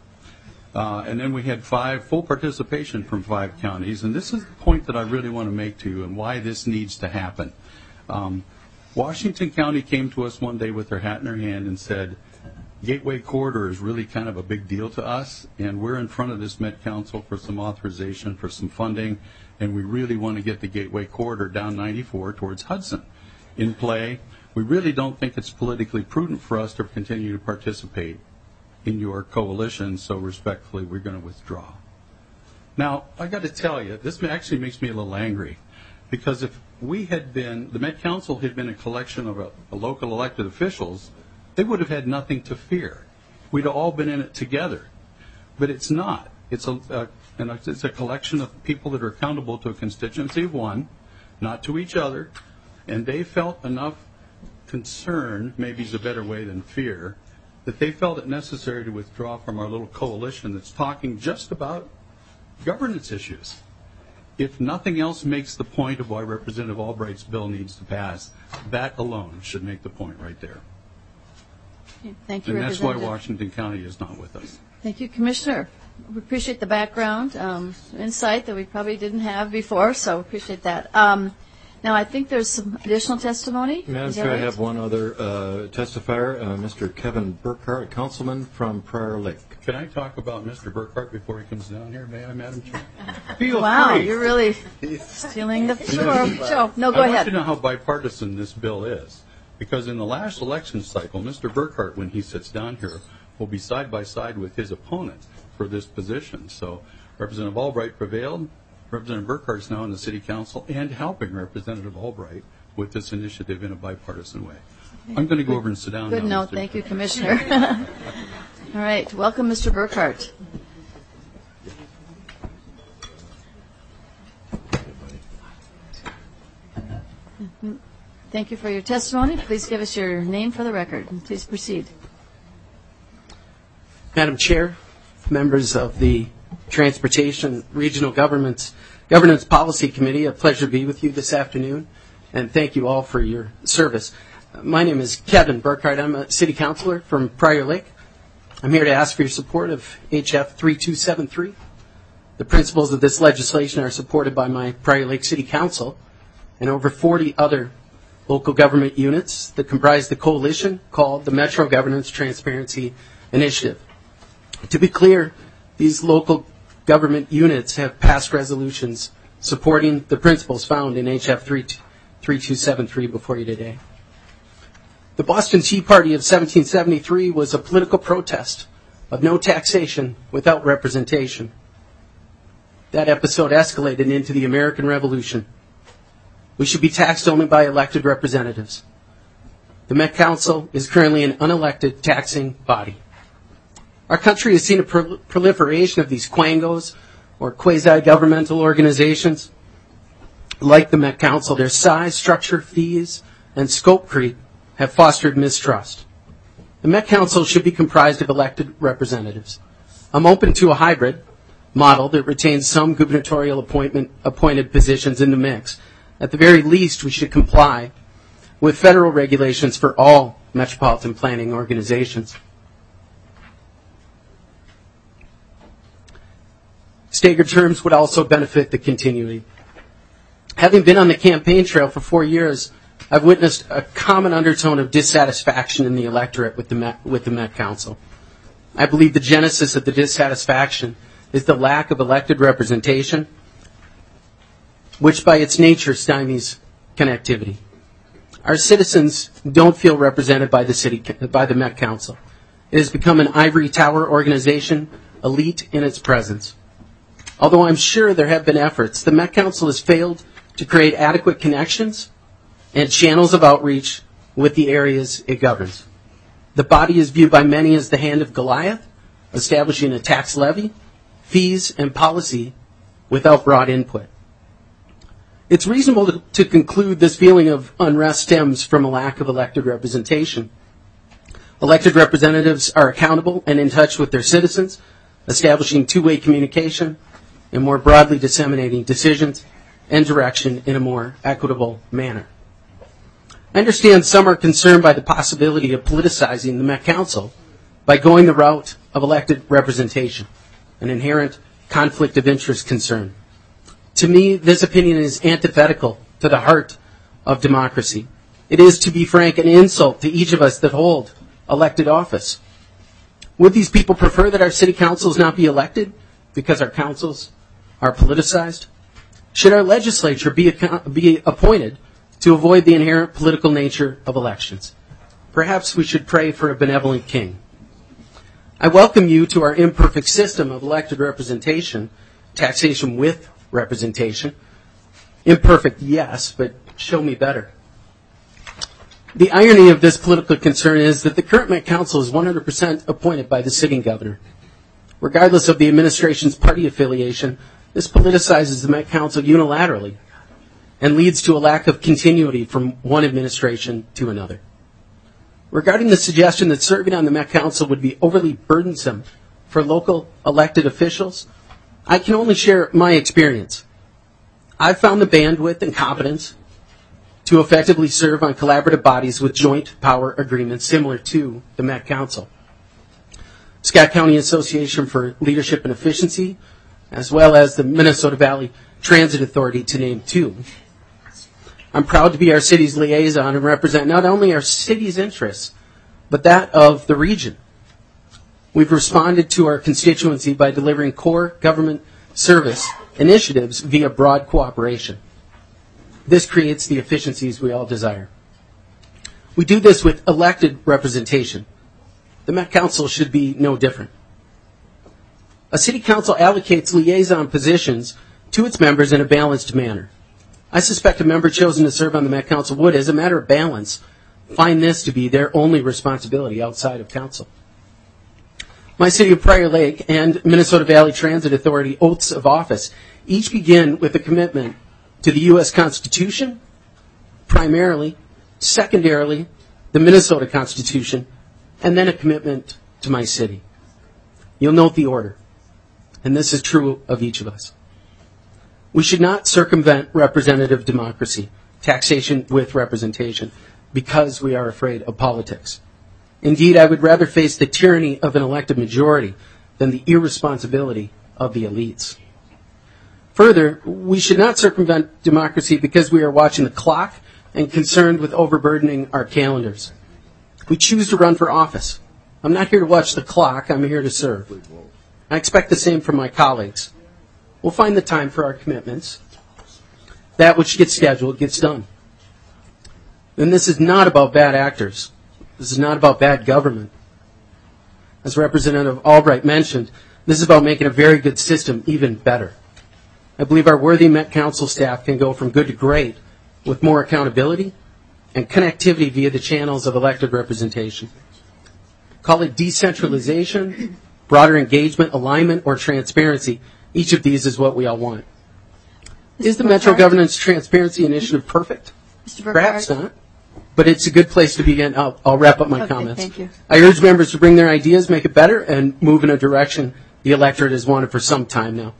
Uh, and then we had five full participation from five counties. And this is the point that I really want to make to you and why this needs to happen. Um, Washington County came to us one day with their hat in their hand and said, Gateway Corridor is really kind of a big deal to us, and we're in front of this Met Council for some authorization, for some funding, and we really want to get the Gateway Corridor down ninety-four towards Hudson in play. We really don't think it's politically prudent for us to continue to participate in your coalition, so respectfully, we're going to withdraw. Now, I got to tell you, this actually makes me a little angry, because if we had been, the Met Council had been a collection of a, a local elected officials, they would have had nothing to fear. We'd all been in it together. But it's not. It's a, a, and it's a collection of people that are accountable to a constituency of one, not to each other, and they felt enough concern, maybe is a better way than fear, that they felt it necessary to withdraw from our little coalition that's talking just about governance issues. If nothing else makes the point of why Representative Albright's bill needs to pass, that alone should make the point right there. Thank you, and that's why Representative. Washington County is not with us. Thank you, Commissioner. We appreciate the background, um, insight that we probably didn't have before, so appreciate that. Um, now, I think there's some additional testimony. Madam Is that Chair, I right? have one other uh, testifier, uh, Mister Kevin Burkhart, councilman from Prior Lake. Can I talk about Mister Burkhart before he comes down here, may I, Madam Chair? Feel wow, free. You're really stealing the show. show. No, go I ahead. want you to know how bipartisan this bill is. Because in the last election cycle, Mister Burkhart, when he sits down here, will be side by side with his opponent for this position. So Representative Albright prevailed. Representative Burkhart is now in the City Council and helping Representative Albright with this initiative in a bipartisan way. I'm going to go over and sit down Good now. note. Thank you, Commissioner. All right. Welcome, Mister Burkhart. Thank you for your testimony. Please give us your name for the record. Please proceed. Madam Chair, members of the Transportation Regional Governments Governance Policy Committee, a pleasure to be with you this afternoon, and thank you all for your service. My name is Kevin Burkhardt. I'm a city councilor from Prior Lake. I'm here to ask for your support of H F thirty-two seventy-three. The principles of this legislation are supported by my Prior Lake City Council and over forty other local government units that comprise the coalition called the Metro Governance Transparency Initiative. To be clear, these local government units have passed resolutions supporting the principles found in H F thirty-two seventy-three before you today. The Boston Tea Party of seventeen seventy-three was a political protest of no taxation without representation. That episode escalated into the American Revolution. We should be taxed only by elected representatives. The Met Council is currently an unelected taxing body. Our country has seen a prol- proliferation of these quangos, or quasi-governmental organizations. Like the Met Council, their size, structure, fees, and scope creep have fostered mistrust. The Met Council should be comprised of elected representatives. I'm open to a hybrid model that retains some gubernatorial appointment, appointed positions in the mix. At the very least, we should comply with federal regulations for all metropolitan planning organizations. Staggered terms would also benefit the continuity. Having been on the campaign trail for four years, I've witnessed a common undertone of dissatisfaction in the electorate with the Met, with the Met Council. I believe the genesis of the dissatisfaction is the lack of elected representation, which by its nature stymies connectivity. Our citizens don't feel represented by the city, by the Met Council. It has become an ivory tower organization, elite in its presence. Although I'm sure there have been efforts, the Met Council has failed to create adequate connections and channels of outreach with the areas it governs. The body is viewed by many as the hand of Goliath, establishing a tax levy, fees, and policy without broad input. It's reasonable to, to conclude this feeling of unrest stems from a lack of elected representation. Elected representatives are accountable and in touch with their citizens, establishing two-way communication and more broadly disseminating decisions and direction in a more equitable manner. I understand some are concerned by the possibility of politicizing the Met Council by going the route of elected representation, an inherent conflict of interest concern. To me, this opinion is antithetical to the heart of democracy. It is, to be frank, an insult to each of us that hold elected office. Would these people prefer that our city councils not be elected because our councils are politicized? Should our legislature be, be appointed to avoid the inherent political nature of elections? Perhaps we should pray for a benevolent king. I welcome you to our imperfect system of elected representation, taxation with representation. Imperfect, yes, but show me better. The irony of this political concern is that the current Met Council is one hundred percent appointed by the sitting governor. Regardless of the administration's party affiliation, this politicizes the Met Council unilaterally and leads to a lack of continuity from one administration to another. Regarding the suggestion that serving on the Met Council would be overly burdensome for local elected officials, I can only share my experience. I've found the bandwidth and competence to effectively serve on collaborative bodies with joint power agreements similar to the Met Council. Scott County Association for Leadership and Efficiency, as well as the Minnesota Valley Transit Authority, to name two. I'm proud to be our city's liaison and represent not only our city's interests, but that of the region. We've responded to our constituency by delivering core government service initiatives via broad cooperation. This creates the efficiencies we all desire. We do this with elected representation. The Met Council should be no different. A city council allocates liaison positions to its members in a balanced manner. I suspect a member chosen to serve on the Met Council would, as a matter of balance, find this to be their only responsibility outside of council. My city of Prior Lake and Minnesota Valley Transit Authority oaths of office each begin with a commitment to the U S Constitution, primarily, Secondarily, the Minnesota Constitution, and then a commitment to my city. You'll note the order, and this is true of each of us. We should not circumvent representative democracy, taxation with representation, because we are afraid of politics. Indeed, I would rather face the tyranny of an elected majority than the irresponsibility of the elites. Further, we should not circumvent democracy because we are watching the clock and concerned with overburdening our calendars. We choose to run for office. I'm not here to watch the clock, I'm here to serve. I expect the same from my colleagues. We'll find the time for our commitments. That which gets scheduled gets done. And this is not about bad actors. This is not about bad government. As Representative Albright mentioned, this is about making a very good system even better. I believe our worthy Met Council staff can go from good to great with more accountability and connectivity via the channels of elected representation. Call it decentralization, broader engagement, alignment, or transparency. Each of these is what we all want. Is the Metro Governance Transparency Initiative perfect? Perhaps not, but it's a good place to begin. I'll, I'll wrap up my Okay, comments. thank you. I urge members to bring their ideas, make it better, and move in a direction the electorate has wanted for some time now.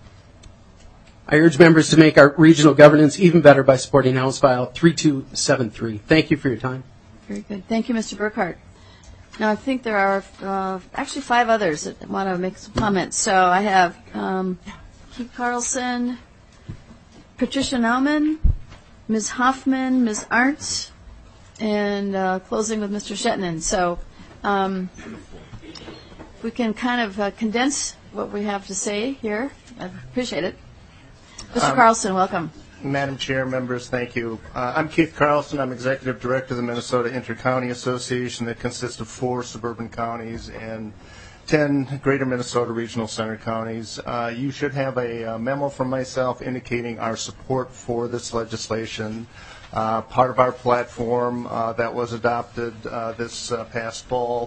I urge members to make our regional governance even better by supporting House File three two seven three. Thank you for your time. Very good. Thank you, Mister Burkhart. Now, I think there are uh, actually five others that want to make some comments. So I have um, Keith Carlson, Patricia Nauman, Miz Hoffman, Miz Arndt, and uh, closing with Mister Shetland. So um, if we can kind of uh, condense what we have to say here, I'd appreciate it. Mister Um, Carlson, welcome. Madam Chair, members, thank you. Uh, I'm Keith Carlson. I'm Executive Director of the Minnesota Intercounty Association that consists of four suburban counties and ten Greater Minnesota Regional Center counties. Uh, you should have a, uh memo from myself indicating our support for this legislation. Uh, part of our platform uh, that was adopted uh, this uh, past fall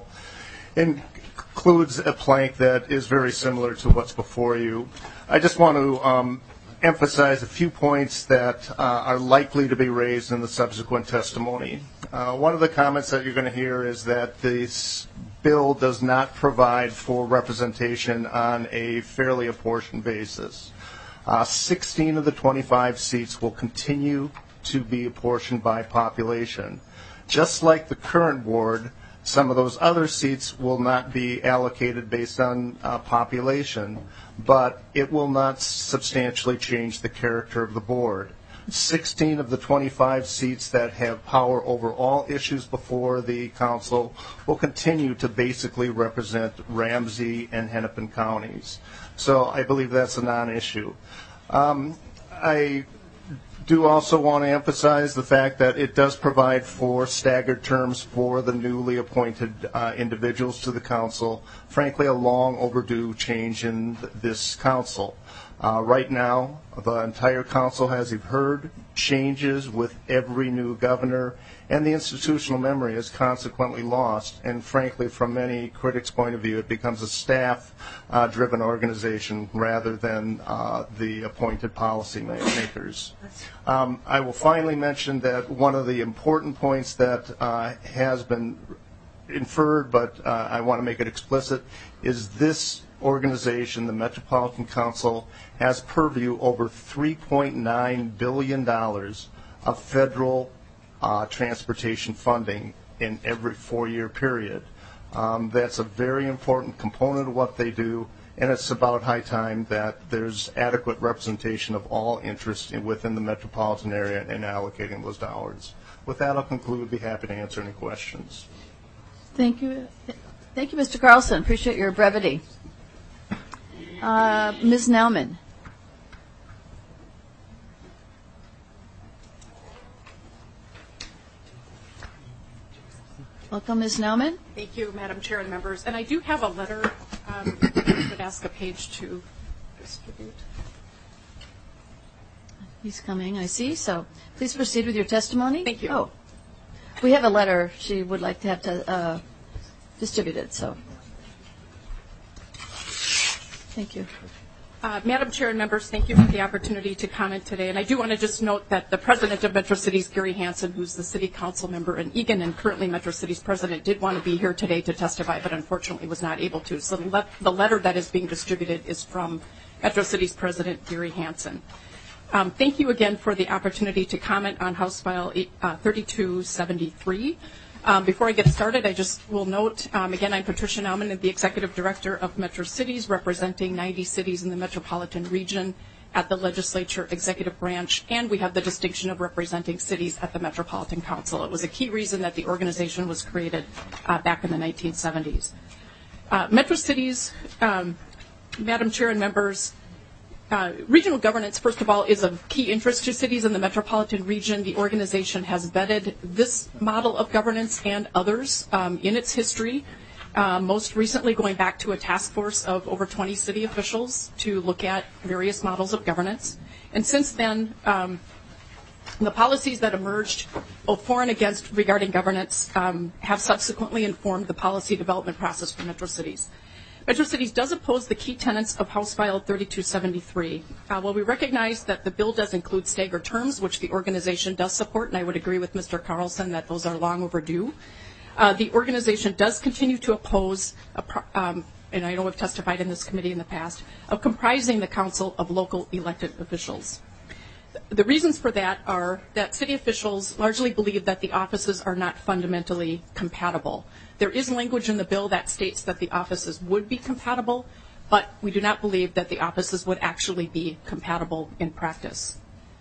includes a plank that is very similar to what's before you. I just want to um, emphasize a few points that uh, are likely to be raised in the subsequent testimony. Uh, one of the comments that you're going to hear is that this bill does not provide for representation on a fairly apportioned basis. Uh, sixteen of the twenty-five seats will continue to be apportioned by population. Just like the current board, some of those other seats will not be allocated based on uh, population, but it will not substantially change the character of the board. sixteen of the twenty-five seats that have power over all issues before the council will continue to basically represent Ramsey and Hennepin counties. So I believe that's a non-issue. Um, I do also want to emphasize the fact that it does provide for staggered terms for the newly appointed uh, individuals to the council. Frankly, a long overdue change in th- this council. Uh, right now, the entire council, as you've heard, changes with every new governor, and the institutional memory is consequently lost. And frankly, from many critics' point of view, it becomes a staff-driven uh, organization rather than uh, the appointed policy makers. Um, I will finally mention that one of the important points that uh, has been inferred, but uh, I want to make it explicit, is this organization, the Metropolitan Council, has purview over three point nine billion dollars of federal uh, transportation funding in every four-year period. Um, that's a very important component of what they do, and it's about high time that there's adequate representation of all interests in, within the metropolitan area in allocating those dollars. With that, I'll conclude. Be happy to answer any questions. Thank you. Thank you, Mister Carlson. Appreciate your brevity. Uh, Miz Nauman. Welcome, Miz Nauman. Thank you, Madam Chair and members. And I do have a letter um, I would ask a page to distribute. He's coming, I see. So please proceed with your testimony. Thank you. Oh, we have a letter she would like to have to uh, distribute it. So thank you. Uh, Madam Chair and members, thank you for the opportunity to comment today. And I do want to just note that the president of Metro Cities, Gary Hansen, who's the city council member in Eagan and currently Metro Cities president, did want to be here today to testify, but unfortunately was not able to. So the, le- the letter that is being distributed is from Metro Cities president Gary Hansen. Um, thank you again for the opportunity to comment on House File uh, thirty-two seventy-three. Um, before I get started, I just will note, um, again, I'm Patricia Nauman, the Executive Director of Metro Cities, representing ninety cities in the metropolitan region at the Legislature Executive Branch, and we have the distinction of representing cities at the Metropolitan Council. It was a key reason that the organization was created uh, back in the nineteen seventies. Uh, Metro Cities, um, Madam Chair and members, Uh, regional governance, first of all, is of key interest to cities in the metropolitan region. The organization has vetted this model of governance and others um, in its history, uh, most recently going back to a task force of over twenty city officials to look at various models of governance. And since then, um, the policies that emerged both for and against regarding governance um, have subsequently informed the policy development process for Metro Cities. Metro Cities does oppose the key tenets of House File thirty-two seventy-three. Uh, while we recognize that the bill does include staggered terms, which the organization does support, and I would agree with Mister Carlson that those are long overdue, uh, the organization does continue to oppose, a pro- um, and I know we've testified in this committee in the past, of comprising the council of local elected officials. The reasons for that are that city officials largely believe that the offices are not fundamentally compatible. There is language in the bill that states that the offices would be compatible, but we do not believe that the offices would actually be compatible in practice.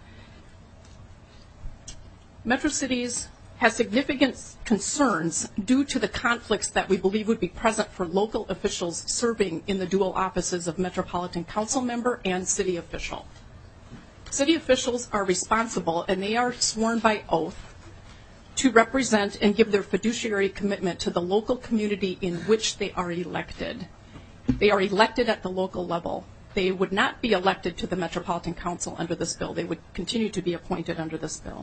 Metro Cities has significant concerns due to the conflicts that we believe would be present for local officials serving in the dual offices of Metropolitan Council member and city official. City officials are responsible, and they are sworn by oath, to represent and give their fiduciary commitment to the local community in which they are elected. They are elected at the local level. They would not be elected to the Metropolitan Council under this bill. They would continue to be appointed under this bill.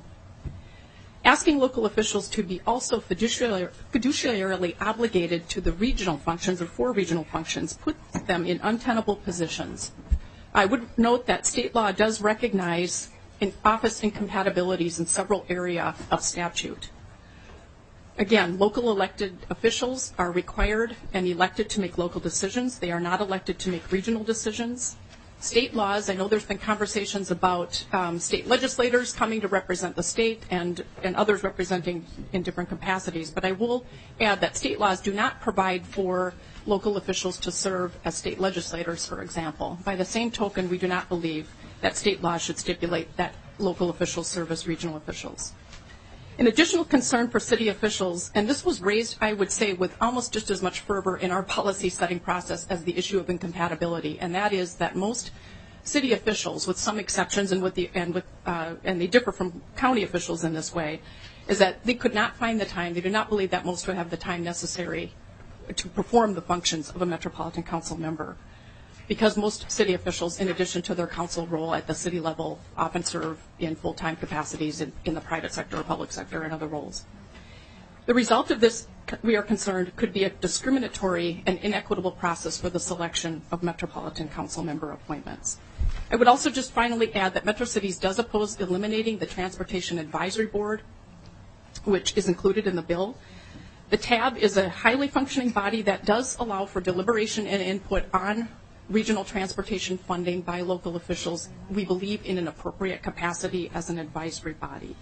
Asking local officials to be also fiduciary, fiduciarily obligated to the regional functions or for regional functions puts them in untenable positions. I would note that state law does recognize in office incompatibilities in several areas of statute. Again, local elected officials are required and elected to make local decisions. They are not elected to make regional decisions. State laws, I know there's been conversations about um, state legislators coming to represent the state and, and others representing in different capacities, but I will add that state laws do not provide for local officials to serve as state legislators, for example. By the same token, we do not believe that state law should stipulate that local officials serve as regional officials. An additional concern for city officials, and this was raised, I would say, with almost just as much fervor in our policy setting process as the issue of incompatibility, and that is that most city officials, with some exceptions and with the and with uh, and they differ from county officials in this way, is that they could not find the time. They do not believe that most would have the time necessary to perform the functions of a Metropolitan Council member, because most city officials, in addition to their council role at the city level, often serve in full-time capacities in, in the private sector or public sector and other roles. The result of this, we are concerned, could be a discriminatory and inequitable process for the selection of Metropolitan Council member appointments. I would also just finally add that Metro Cities does oppose eliminating the Transportation Advisory Board, which is included in the bill. The T A B is a highly functioning body that does allow for deliberation and input on regional transportation funding by local officials, we believe, in an appropriate capacity as an advisory body.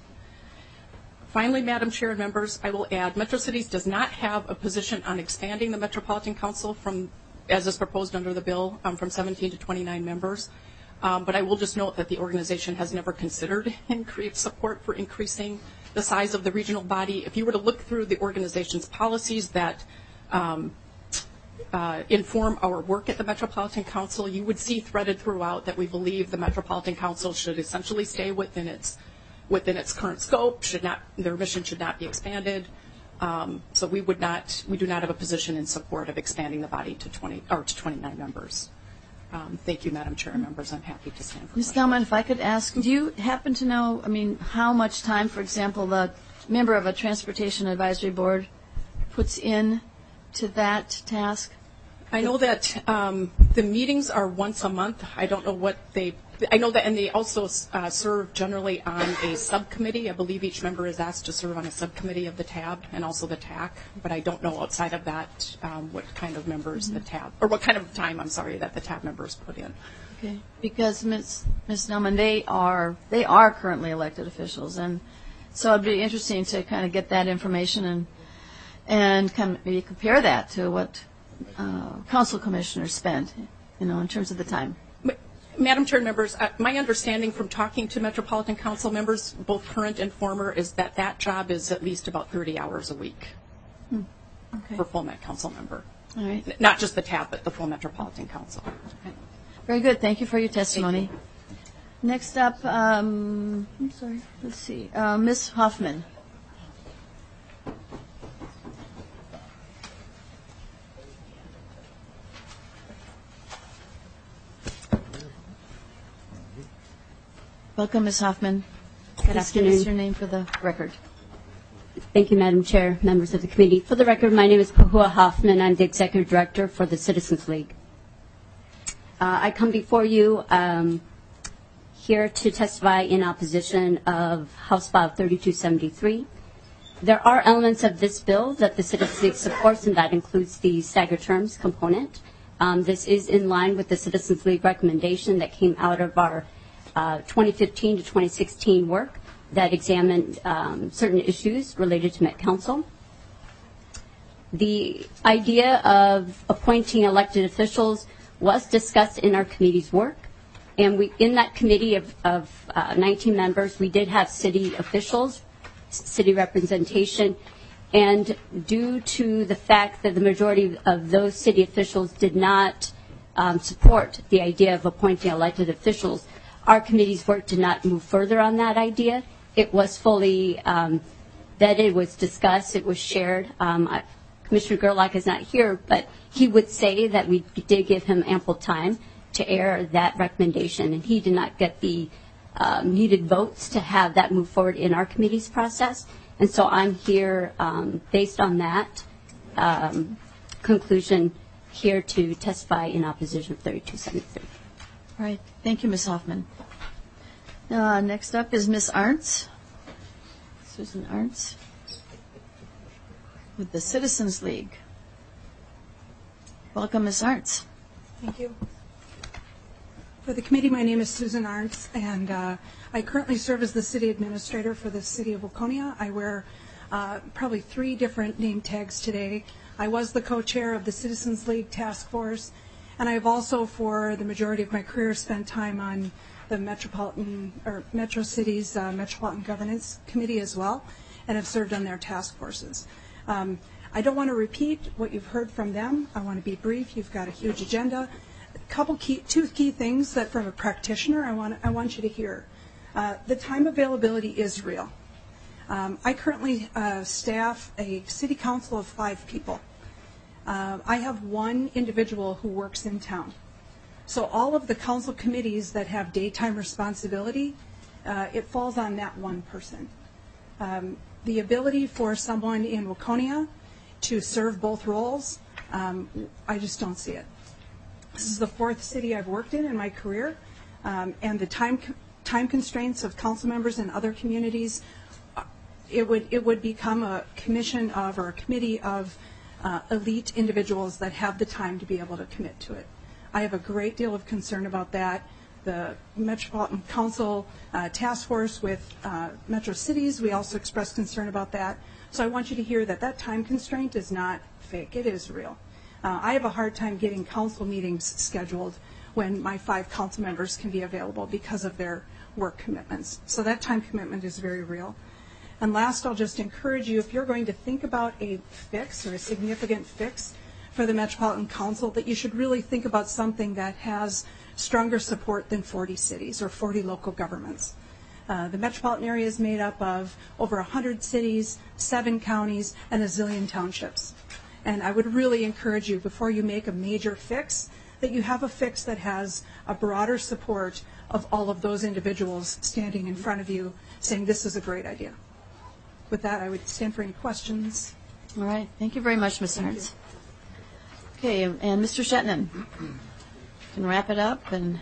Finally, Madam Chair and members, I will add Metro Cities does not have a position on expanding the Metropolitan Council from, as is proposed under the bill, um, from seventeen to twenty-nine members. Um, but I will just note that the organization has never considered increased support for increasing the size of the regional body. If you were to look through the organization's policies that um, uh, inform our work at the Metropolitan Council, you would see threaded throughout that we believe the Metropolitan Council should essentially stay within its within its current scope. Should not their mission should not be expanded. Um, so we would not we do not have a position in support of expanding the body to twenty or to twenty-nine members. Um, thank you, Madam Chair and members. I'm happy to stand for Miz Nauman, if I could ask, do you happen to know, I mean, how much time, for example, the member of a Transportation Advisory Board puts in to that task? I know that um, The meetings are once a month. I don't know what they, I know that, and they also uh, serve generally on a subcommittee. I believe each member is asked to serve on a subcommittee of the T A B and also the T A C, but I don't know outside of that um, what kind of members Mm-hmm. the T A B, or what kind of time, I'm sorry, that the T A B members put in. Okay, because Miz Miz Nauman, they are they are currently elected officials, and so it'd be interesting to kind of get that information and and come, maybe compare that to what uh, council commissioners spend, you know, in terms of the time. Madam Chair and members, uh, my understanding from talking to Metropolitan Council members, both current and former, is that that job is at least about thirty hours a week Hmm. Okay. for full Met Council member. All right. Not just the T A B, but the full Metropolitan Council. Very good. Thank you for your testimony. Next up, um, I'm sorry. Let's see, uh, Miz Hoffman. Welcome, Miz Hoffman. Good Please give afternoon. us your name for the record. Thank you, Madam Chair, members of the committee. For the record, my name is Pahua Hoffman. I'm the Executive Director for the Citizens League. Uh, I come before you um, here to testify in opposition of House File thirty-two seventy-three. There are elements of this bill that the Citizens League supports, and that includes the staggered terms component. Um, this is in line with the Citizens League recommendation that came out of our uh, twenty fifteen to twenty sixteen work that examined um, certain issues related to Met Council. The idea of appointing elected officials was discussed in our committee's work, and we, in that committee of, of uh, nineteen members, we did have city officials, city representation, and due to the fact that the majority of those city officials did not um, support the idea of appointing elected officials, our committee's work did not move further on that idea. It was fully um, vetted, it was discussed, it was shared. Um, I, Commissioner Gerlach is not here, but he would say that we did give him ample time to air that recommendation, and he did not get the um, needed votes to have that move forward in our committee's process. And so I'm here, um, based on that um, conclusion, here to testify in opposition of thirty-two seventy-three. All right. Thank you, Miz Hoffman. Uh, next up is Miz Arntz, Susan Arntz, with the Citizens League. Welcome, Miz Arntz. Thank you. For the committee, my name is Susan Arntz, and uh, I currently serve as the city administrator for the city of Waconia. I wear uh, probably three different name tags today. I was the co-chair of the Citizens League Task Force, and I've also, for the majority of my career, spent time on the Metropolitan or Metro Cities uh, Metropolitan Governance Committee as well, and have served on their task forces. Um, I don't want to repeat what you've heard from them. I want to be brief. You've got a huge agenda. A couple key, two key things that from a practitioner I want I want you to hear. Uh, the time availability is real. Um, I currently uh, staff a city council of five people. Uh, I have one individual who works in town. So all of the council committees that have daytime responsibility, uh, it falls on that one person. Um, the ability for someone in Waconia to serve both roles, um, I just don't see it. This is the fourth city I've worked in in my career, um, and the time time constraints of council members in other communities, uh, it would it would become a commission of or a committee of uh, elite individuals that have the time to be able to commit to it. I have a great deal of concern about that. The Metropolitan Council uh, Task Force with uh, Metro Cities, we also expressed concern about that. So I want you to hear that that time constraint is not fake. It is real. Uh, I have a hard time getting council meetings scheduled when my five council members can be available because of their work commitments. So that time commitment is very real. And last, I'll just encourage you, if you're going to think about a fix or a significant fix for the Metropolitan Council, that you should really think about something that has stronger support than forty cities or forty local governments. Uh, the metropolitan area is made up of over one hundred cities, seven counties, and a zillion townships. And I would really encourage you, before you make a major fix, that you have a fix that has a broader support of all of those individuals standing in front of you saying this is a great idea. With that, I would stand for any questions. All right. Thank you very much, Miz Arntz. Okay, and Mister Shetnan. can wrap it up and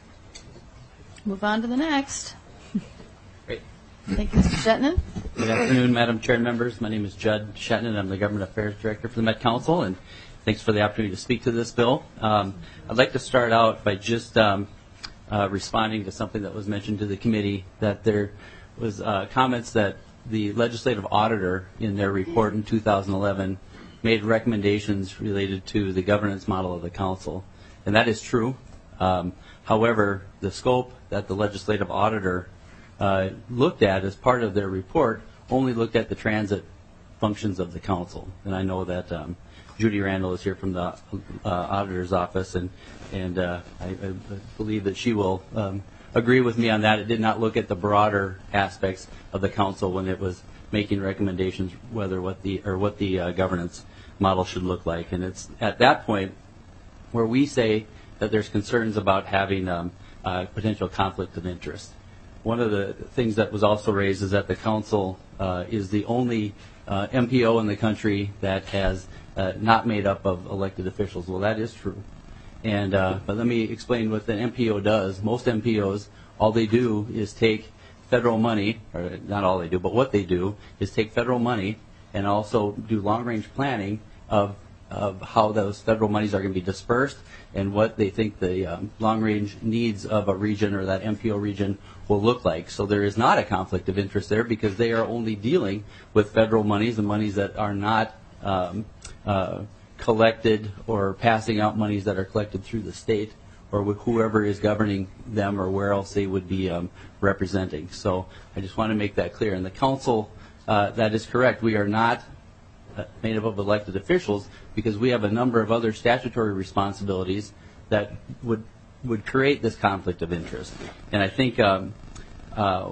move on to the next. Great. Thank you, Mister Shetnan. Good afternoon, Madam Chair and members. My name is Judd Shetnan. I'm the Government Affairs Director for the Met Council, and thanks for the opportunity to speak to this bill. Um, I'd like to start out by just um, uh, responding to something that was mentioned to the committee, that there was uh, comments that the legislative auditor in their report in two thousand eleven made recommendations related to the governance model of the council, and that is true. Um, however, the scope that the legislative auditor uh, looked at as part of their report only looked at the transit functions of the council, and I know that um, Judy Randall is here from the uh, auditor's office, and and uh, I, I believe that she will um, agree with me on that. It did not look at the broader aspects of the council when it was making recommendations, whether what the or what the uh, governance model should look like. And it's at that point where we say that there's concerns about having um, uh, potential conflict of interest. One of the things that was also raised is that the council uh, is the only uh, M P O in the country that has uh, not made up of elected officials. Well, that is true. And uh, but let me explain what an M P O does. Most M P Os, all they do is take federal money, or not all they do, but what they do is take federal money and also do long-range planning of of how those federal monies are going to be dispersed and what they think the um, long-range needs of a region or that M P O region will look like. So there is not a conflict of interest there because they are only dealing with federal monies and monies that are not um, uh, collected or passing out monies that are collected through the state or with whoever is governing them or where else they would be um, representing. So I just want to make that clear. And the council, uh, that is correct. We are not uh, made up of elected officials because we have a number of other statutory responsibilities that would would create this conflict of interest. And I think um, uh,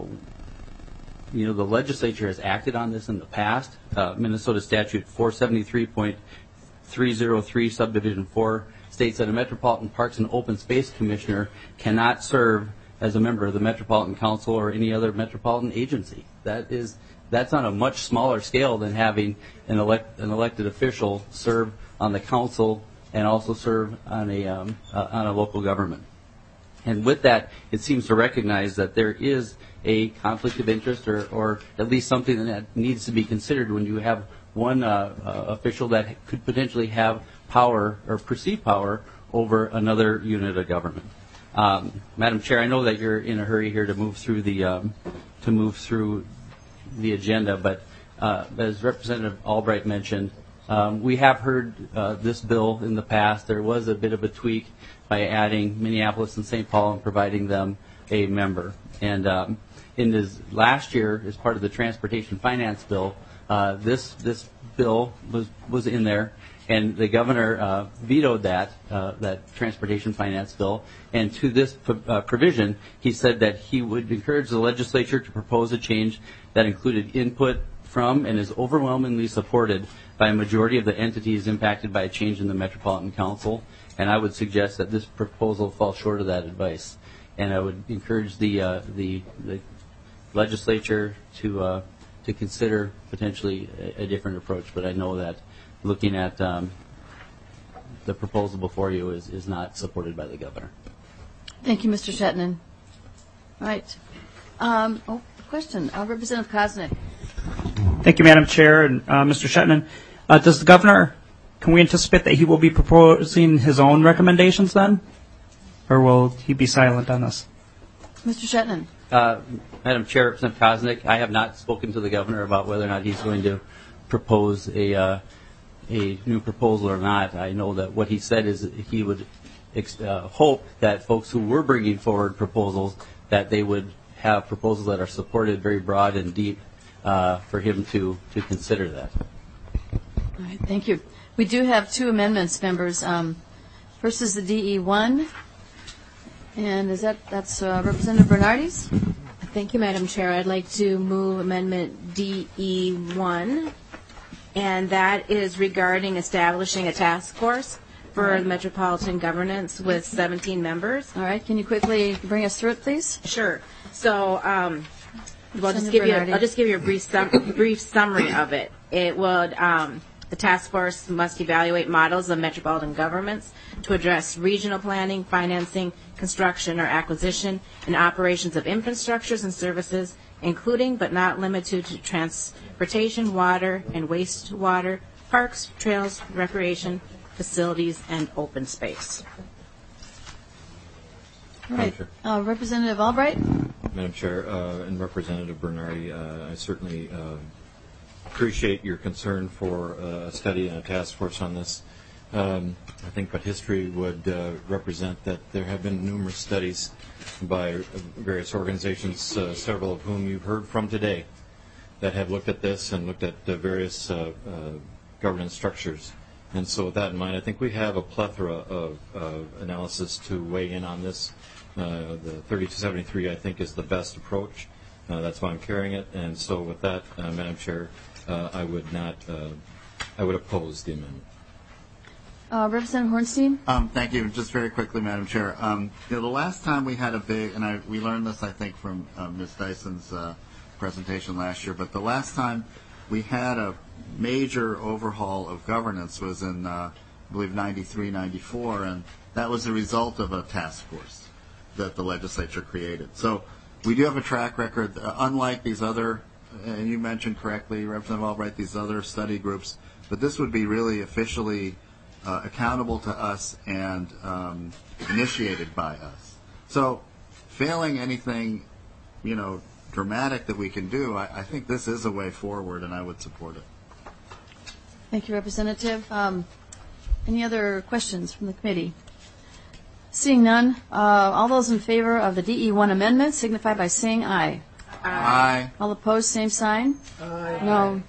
you know the legislature has acted on this in the past. Uh, Minnesota Statute four seventy-three point three oh three subdivision four states that a Metropolitan Parks and Open Space Commissioner cannot serve as a member of the Metropolitan Council or any other metropolitan agency. That is, that's on a much smaller scale than having an, elect, an elected official serve on the council and also serve on a um, uh, on a local government. And with that, it seems to recognize that there is a conflict of interest, or, or at least something that needs to be considered when you have one uh, uh, official that could potentially have power or perceived power over another unit of government. Um, Madam Chair, I know that you're in a hurry here to move through the um, to move through the agenda, but uh, as Representative Albright mentioned, um, we have heard uh, this bill in the past. There was a bit of a tweak by adding Minneapolis and Saint Paul and providing them a member. And um, in this last year, as part of the Transportation Finance Bill, Uh, this this bill was was in there, and the governor uh, vetoed that uh, that transportation finance bill. And to this p- uh, provision, he said that he would encourage the legislature to propose a change that included input from and is overwhelmingly supported by a majority of the entities impacted by a change in the Metropolitan Council. And I would suggest that this proposal falls short of that advice. And I would encourage the uh, the, the legislature to uh, to consider potentially a, a different approach, but I know that looking at um, the proposal before you is, is not supported by the governor. Thank you, Mister Shetnan. All right. Um, oh, question. Uh, Representative Koznick. Thank you, Madam Chair. And uh, Mister Shetnan, uh, does the governor, can we anticipate that he will be proposing his own recommendations then? Or will he be silent on this? Mister Shetnan. Uh, Madam Chair, Representative Koznick, I have not spoken to the governor about whether or not he's going to propose a uh, a new proposal or not. I know that what he said is that he would ex- uh, hope that folks who were bringing forward proposals, that they would have proposals that are supported very broad and deep uh, for him to, to consider that. All right, thank you. We do have two amendments, members. Um, first is the D E one. And is that, that's uh, Representative Bernardes? Thank you, Madam Chair. I'd like to move Amendment D E one, and that is regarding establishing a task force for Right. metropolitan governance with seventeen members. All right. Can you quickly bring us through it, please? Sure. So, um, well, I'll just Senator give you. Bernardi. I'll just give you a brief sum, brief summary of it. It would um, The task force must evaluate models of metropolitan governments to address regional planning, financing, construction or acquisition, and operations of infrastructures and services, including but not limited to transportation, water and wastewater, parks, trails, recreation, facilities, and open space. All right. Uh, Representative Albright. Madam Chair uh, and Representative Bernardi, uh, I certainly uh, appreciate your concern for uh, a study and a task force on this. Um, I think but history would uh, represent that there have been numerous studies by various organizations, uh, several of whom you've heard from today, that have looked at this and looked at uh, various uh, uh, governance structures. And so with that in mind, I think we have a plethora of uh, analysis to weigh in on this. Uh, the thirty-two seventy-three, I think, is the best approach. Uh, that's why I'm carrying it. And so with that, uh, Madam Chair, uh, I would not, uh, I would oppose the amendment. Uh, Representative Hornstein. Um, thank you. Just very quickly, Madam Chair. Um, you know, the last time we had a big, and I, we learned this, I think, from uh, Miz Dyson's uh, presentation last year, but the last time we had a major overhaul of governance was in, uh, I believe, ninety-three, ninety-four, and that was a result of a task force that the legislature created. So we do have a track record, uh, unlike these other, and you mentioned correctly, Representative Albright, these other study groups, but this would be really officially uh, accountable to us and um, initiated by us. So failing anything, you know, dramatic that we can do, I, I think this is a way forward, and I would support it. Thank you, Representative. Um, any other questions from the committee? Seeing none, uh, all those in favor of the D E one amendment signify by saying aye. Aye. All opposed, same sign. Aye. No.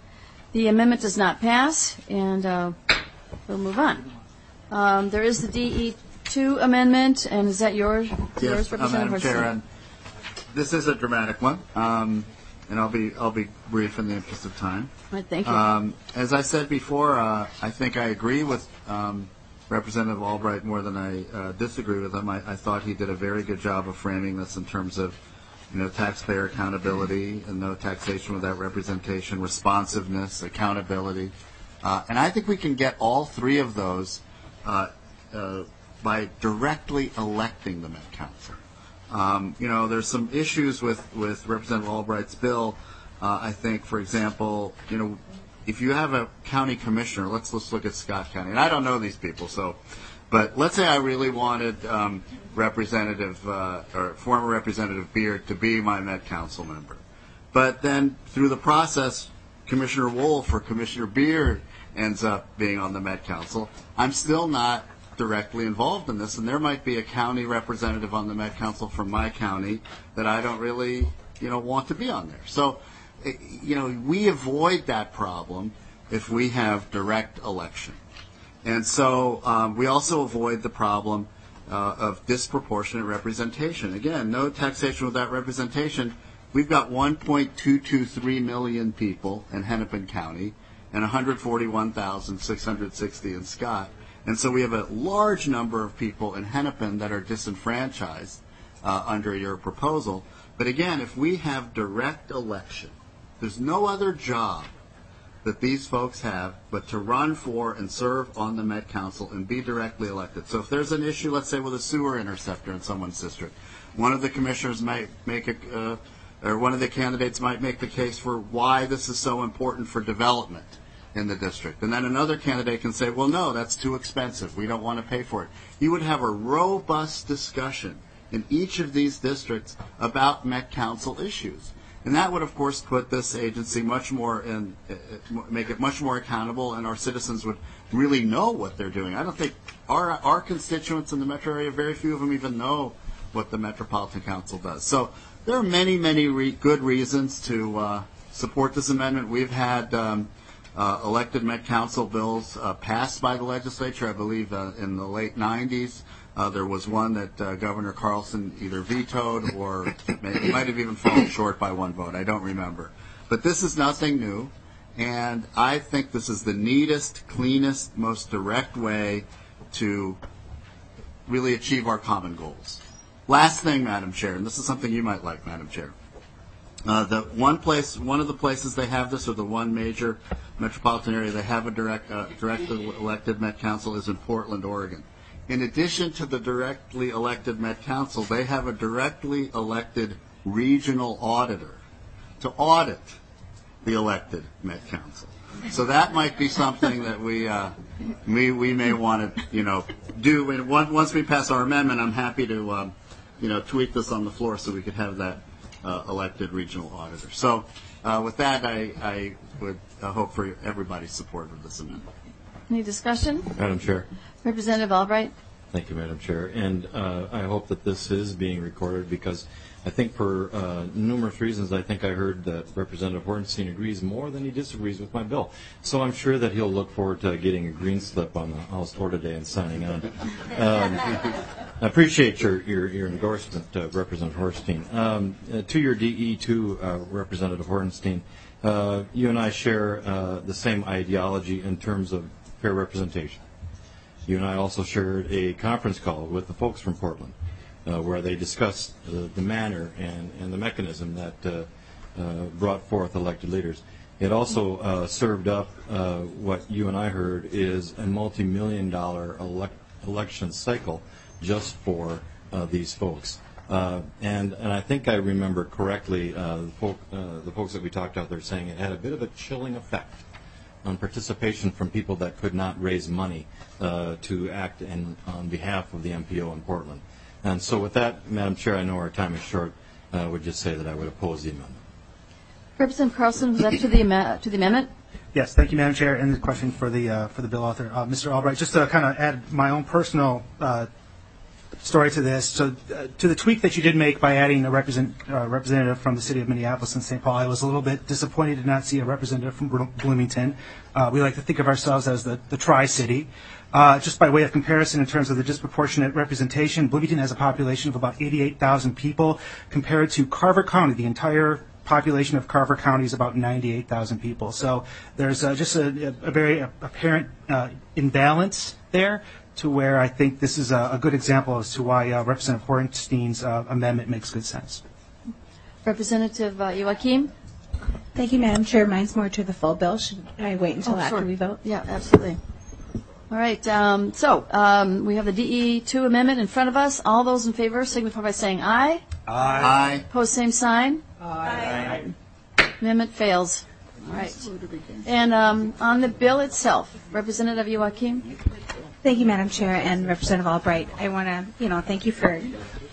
The amendment does not pass, and uh, we'll move on. Um, there is the D E two amendment, and is that yours, Yes, yours uh, Representative Madam Chair, Horsley? and this is a dramatic one, um, and I'll be I'll be brief in the interest of time. All right, thank you. Um, as I said before, uh, I think I agree with um, Representative Albright more than I uh, disagree with him. I, I thought he did a very good job of framing this in terms of, you know, taxpayer accountability and no taxation without representation, responsiveness, accountability, uh, and I think we can get all three of those uh, uh, by directly electing the Met Council. Um, you know, there's some issues with, with Representative Albright's bill. Uh, I think, for example, you know, if you have a county commissioner, let's let's look at Scott County, and I don't know these people, so, but let's say I really wanted um, Representative uh, or former Representative Beard to be my Met Council member, but then through the process, Commissioner Wolf or Commissioner Beard ends up being on the Met Council. I'm still not directly involved in this, and there might be a county representative on the Met Council from my county that I don't really, you know, want to be on there. So, you know, we avoid that problem if we have direct election. And so um, we also avoid the problem uh, of disproportionate representation. Again, no taxation without representation. We've got one point two two three million people in Hennepin County and one hundred forty-one thousand six hundred sixty in Scott. And so we have a large number of people in Hennepin that are disenfranchised uh, under your proposal. But again, if we have direct election, there's no other job that these folks have but to run for and serve on the Met Council and be directly elected. So if there's an issue, let's say with a sewer interceptor in someone's district, one of the commissioners might make a, uh, or one of the candidates might make the case for why this is so important for development in the district. And then another candidate can say, well, no, that's too expensive. We don't want to pay for it. You would have a robust discussion in each of these districts about Met Council issues. And that would, of course, put this agency much more in, uh, make it much more accountable, and our citizens would really know what they're doing. I don't think our our constituents in the metro area, very few of them even know what the Metropolitan Council does. So there are many, many re- good reasons to uh, support this amendment. We've had um, uh, elected Met Council bills uh, passed by the legislature, I believe, uh, in the late nineties. Uh, there was one that uh, Governor Carlson either vetoed or may, might have even fallen short by one vote. I don't remember. But this is nothing new, and I think this is the neatest, cleanest, most direct way to really achieve our common goals. Last thing, Madam Chair, and this is something you might like, Madam Chair. Uh, the one place, one of the places they have this, or the one major metropolitan area they have a direct, uh, directly elected Met Council is in Portland, Oregon. In addition to the directly elected Met Council, they have a directly elected regional auditor to audit the elected Met Council. So that might be something that we uh, we we may want to you know do. And once we pass our amendment, I'm happy to um, you know tweak this on the floor so we could have that uh, elected regional auditor. So uh, with that, I, I would uh, hope for everybody's support of this amendment. Any discussion? Madam Chair. Representative Albright. Thank you, Madam Chair. And uh, I hope that this is being recorded because I think for uh, numerous reasons, I think I heard that Representative Hornstein agrees more than he disagrees with my bill. So I'm sure that he'll look forward to getting a green slip on the House floor today and signing on. Um, I appreciate your, your, your endorsement, uh, Representative Hornstein. Um, uh, to your D E two, uh, Representative Hornstein, uh, you and I share uh, the same ideology in terms of fair representation. You and I also shared a conference call with the folks from Portland. Uh, where they discussed uh, the manner and, and the mechanism that uh, uh, brought forth elected leaders. It also uh, served up uh, what you and I heard is a multi-million dollar elect election cycle just for uh, these folks. Uh, and, and I think I remember correctly uh, the, folk, uh, the folks that we talked out there saying it had a bit of a chilling effect on participation from people that could not raise money uh, to act in, on behalf of the M P O in Portland. And so with that, Madam Chair, I know our time is short. I would just say that I would oppose the amendment. Representative Carlson, was that to the, to the amendment? Yes, thank you, Madam Chair. And the question for the uh, for the bill author, uh, Mister Albright, just to kind of add my own personal uh, story to this. So uh, to the tweak that you did make by adding a represent, uh, representative from the city of Minneapolis and Saint Paul, I was a little bit disappointed to not see a representative from Bloomington. Uh, we like to think of ourselves as the, the Tri-City. Uh, just by way of comparison in terms of the disproportionate representation, Bloomington has a population of about eighty-eight thousand people compared to Carver County. The entire population of Carver County is about ninety-eight thousand people. So there's uh, just a, a very apparent uh, imbalance there to where I think this is a, a good example as to why uh, Representative Hornstein's uh, amendment makes good sense. Representative uh, Joachim. Thank you, Madam Chair. Mine's more to the full bill. Should I wait until Oh, after sure. we vote? Yeah, absolutely. All right, um, so um, we have the D E two amendment in front of us. All those in favor signify by saying aye. Aye. Aye. Opposed, same sign. Aye. Amendment fails. All right. And um, on the bill itself, Representative Joachim. Thank you, Madam Chair, and Representative Albright. I want to, you know, thank you for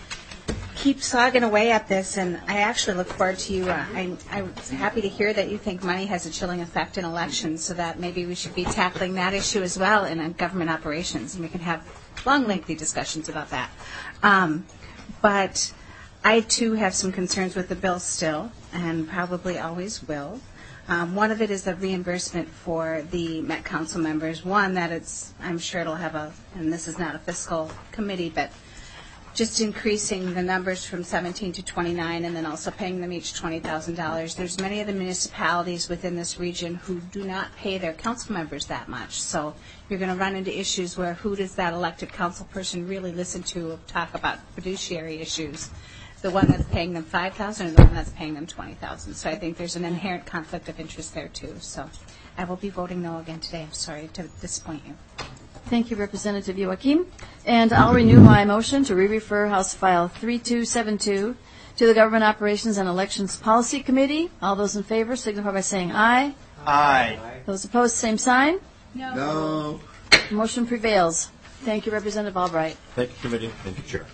keep slogging away at this, and I actually look forward to you. Uh, I, I'm happy to hear that you think money has a chilling effect in elections, so that maybe we should be tackling that issue as well in uh, government operations, and we can have long, lengthy discussions about that. Um, but I, too, have some concerns with the bill still, and probably always will. Um, one of it is the reimbursement for the Met Council members. One, that it's, I'm sure it'll have a, and this is not a fiscal committee, but just increasing the numbers from seventeen to twenty-nine and then also paying them each twenty thousand dollars. There's many of the municipalities within this region who do not pay their council members that much. So you're going to run into issues where who does that elected council person really listen to talk about fiduciary issues? The one that's paying them five thousand dollars or the one that's paying them twenty thousand dollars. So I think there's an inherent conflict of interest there too. So I will be voting no again today. I'm sorry to disappoint you. Thank you, Representative Joachim. And I'll renew my motion to re-refer House File three two seven two to the Government Operations and Elections Policy Committee. All those in favor signify by saying aye. Aye. Those opposed, same sign. No. No. Motion prevails. Thank you, Representative Albright. Thank you, Committee. Thank you, Chair.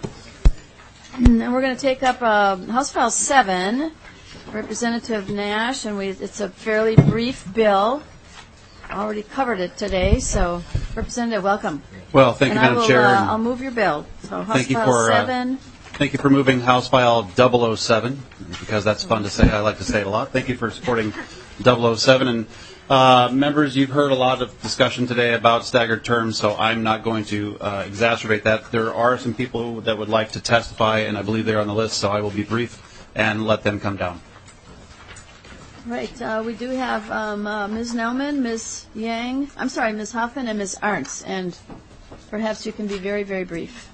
And we're going to take up uh, House File seven, Representative Nash, and we, it's a fairly brief bill. Already covered it today, so Representative, welcome. Well, thank you, and Madam I will, Chair. Uh, I'll move your bill. So House Thank you File for uh, seven. thank you for moving House File double oh seven because that's fun to say. I like to say it a lot. Thank you for supporting double oh seven. And uh, members, you've heard a lot of discussion today about staggered terms, so I'm not going to uh, exacerbate that. There are some people that would like to testify, and I believe they're on the list, so I will be brief and let them come down. Right. Uh, we do have um, uh, Miz Nauman, Miz Yang, I'm sorry, Miz Hoffman, and Miz Arntz, and perhaps you can be very, very brief.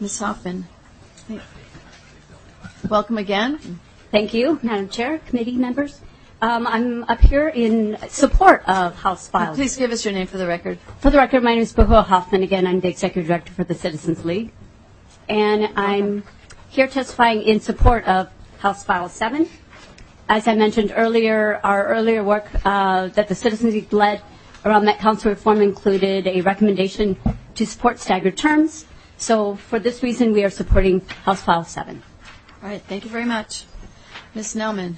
Miz Hoffman. Welcome again. Thank you, Madam Chair, committee members. Um, I'm up here in support of House File. Please give us your name for the record. For the record, my name is Bahua Hoffman. Again, I'm the Executive Director for the Citizens League. And I'm here testifying in support of House File seven. As I mentioned earlier, our earlier work uh, that the Citizens League led around Met Council reform included a recommendation to support staggered terms. So for this reason, we are supporting House File seven. All right, thank you very much. Miz Snellman.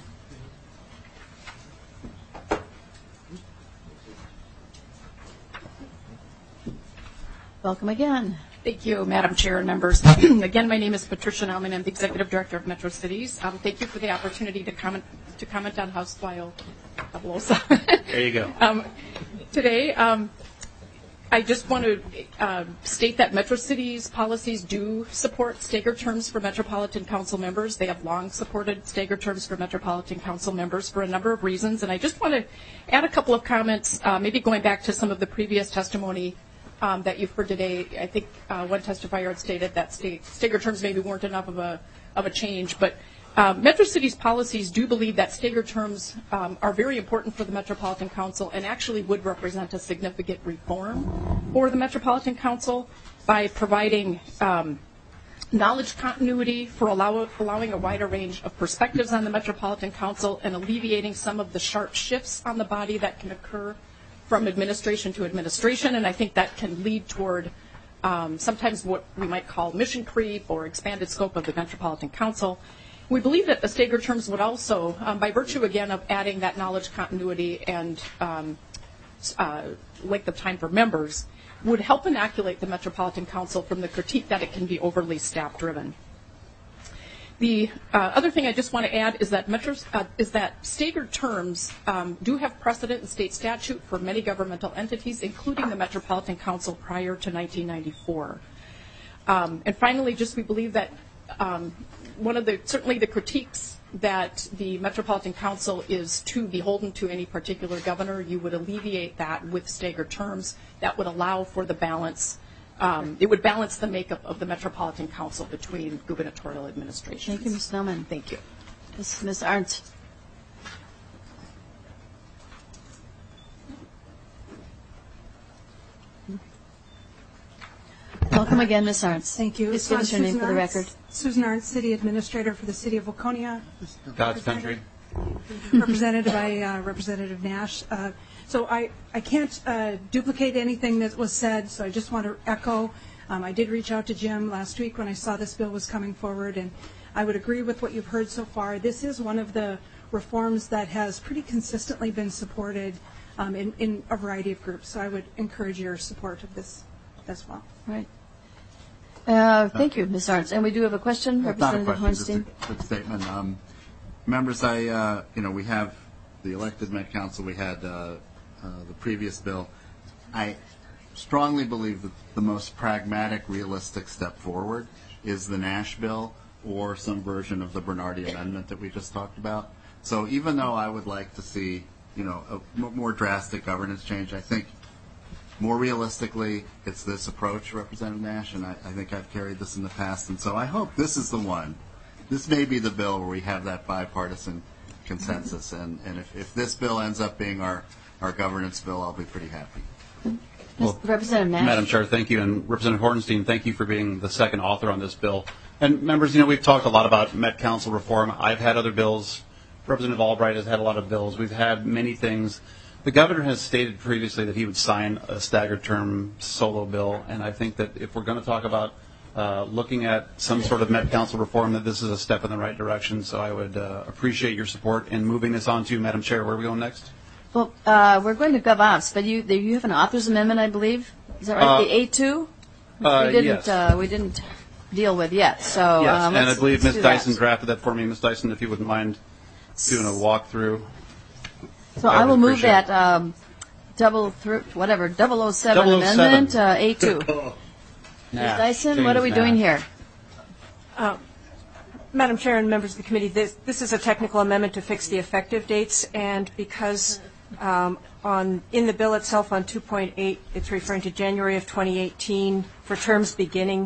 Welcome again. Thank you, Madam Chair and members. Again, my name is Patricia Nauman. I'm the Executive Director of Metro Cities. Um, thank you for the opportunity to comment to comment on House File double oh seven. There you go. Um, today, um, I just want to uh, state that Metro Cities policies do support staggered terms for Metropolitan Council members. They have long supported staggered terms for Metropolitan Council members for a number of reasons. And I just want to add a couple of comments, uh, maybe going back to some of the previous testimony Um, that you've heard today. I think uh, one testifier had stated that sta- staggered terms maybe weren't enough of a of a change, but uh, Metro Cities policies do believe that staggered terms um, are very important for the Metropolitan Council and actually would represent a significant reform for the Metropolitan Council by providing um, knowledge continuity for allow- allowing a wider range of perspectives on the Metropolitan Council and alleviating some of the sharp shifts on the body that can occur from administration to administration, and I think that can lead toward um, sometimes what we might call mission creep or expanded scope of the Metropolitan Council. We believe that the staggered terms would also, um, by virtue again of adding that knowledge continuity and um, uh, length of time for members, would help inoculate the Metropolitan Council from the critique that it can be overly staff-driven. The uh, other thing I just want to add is that Metro, uh, is that staggered terms um, do have precedent in state statute for many governmental entities, including the Metropolitan Council prior to nineteen ninety-four. Um, and finally, just we believe that um, one of the certainly the critiques that the Metropolitan Council is too beholden to any particular governor, you would alleviate that with staggered terms. That would allow for the balance. Um, it would balance the makeup of the Metropolitan Council between gubernatorial administrations. Thank you, Miz Snellman. Thank you. Miz Miz Arndt. Welcome again, Miz Arndt. Thank you. Please give us your name for the Arntz, record. Susan Arndt, City Administrator for the City of Waconia. God's country. Represented by uh, Representative Nash. Uh, so I, I can't uh, duplicate anything that was said, so I just want to echo. Um, I did reach out to Jim last week when I saw this bill was coming forward, and I would agree with what you've heard so far. This is one of the reforms that has pretty consistently been supported um, in, in a variety of groups, so I would encourage your support of this as well. Right. Uh, thank you, Miz Arndt. And we do have a question, Well, it's not a Representative question, Hornstein. just a quick statement. Um, members, I, uh, you know, we have the elected Met Council. We had uh, uh, the previous bill. I strongly believe that the most pragmatic, realistic step forward is the Nash bill or some version of the Bernardi amendment that we just talked about. So even though I would like to see, you know, a m- more drastic governance change, I think more realistically, it's this approach, Representative Nash, and I, I think I've carried this in the past, and so I hope this is the one. This may be the bill where we have that bipartisan consensus, and, and if, if this bill ends up being our, our governance bill, I'll be pretty happy. Well, Representative Nash. Madam Chair, thank you, and Representative Hornstein, thank you for being the second author on this bill. And members, you know, we've talked a lot about Met Council reform. I've had other bills. Representative Albright has had a lot of bills. We've had many things. The governor has stated previously that he would sign a staggered term solo bill, and I think that if we're going to talk about uh, looking at some sort of Met Council reform, that this is a step in the right direction. So I would uh, appreciate your support in moving this on to Madam Chair. Where are we going next? Well, uh, we're going to GovOps, but you you have an author's amendment, I believe. Is that right? Uh, the A two? Uh, we didn't. yes. Uh, we didn't deal with yet. So yes, um, and I let's- believe let's Miz do Dyson that. drafted that for me. Miz Dyson, if you wouldn't mind doing a walkthrough. So I I would will move appreciate that um, double through whatever double oh seven double oh seven. amendment uh, A two. Miz Nash. Dyson, what are we James doing Nash. here? Uh, Madam Chair and members of the committee, this, this is a technical amendment to fix the effective dates, and because um, on in the bill itself on two point eight, it's referring to January of twenty eighteen for terms beginning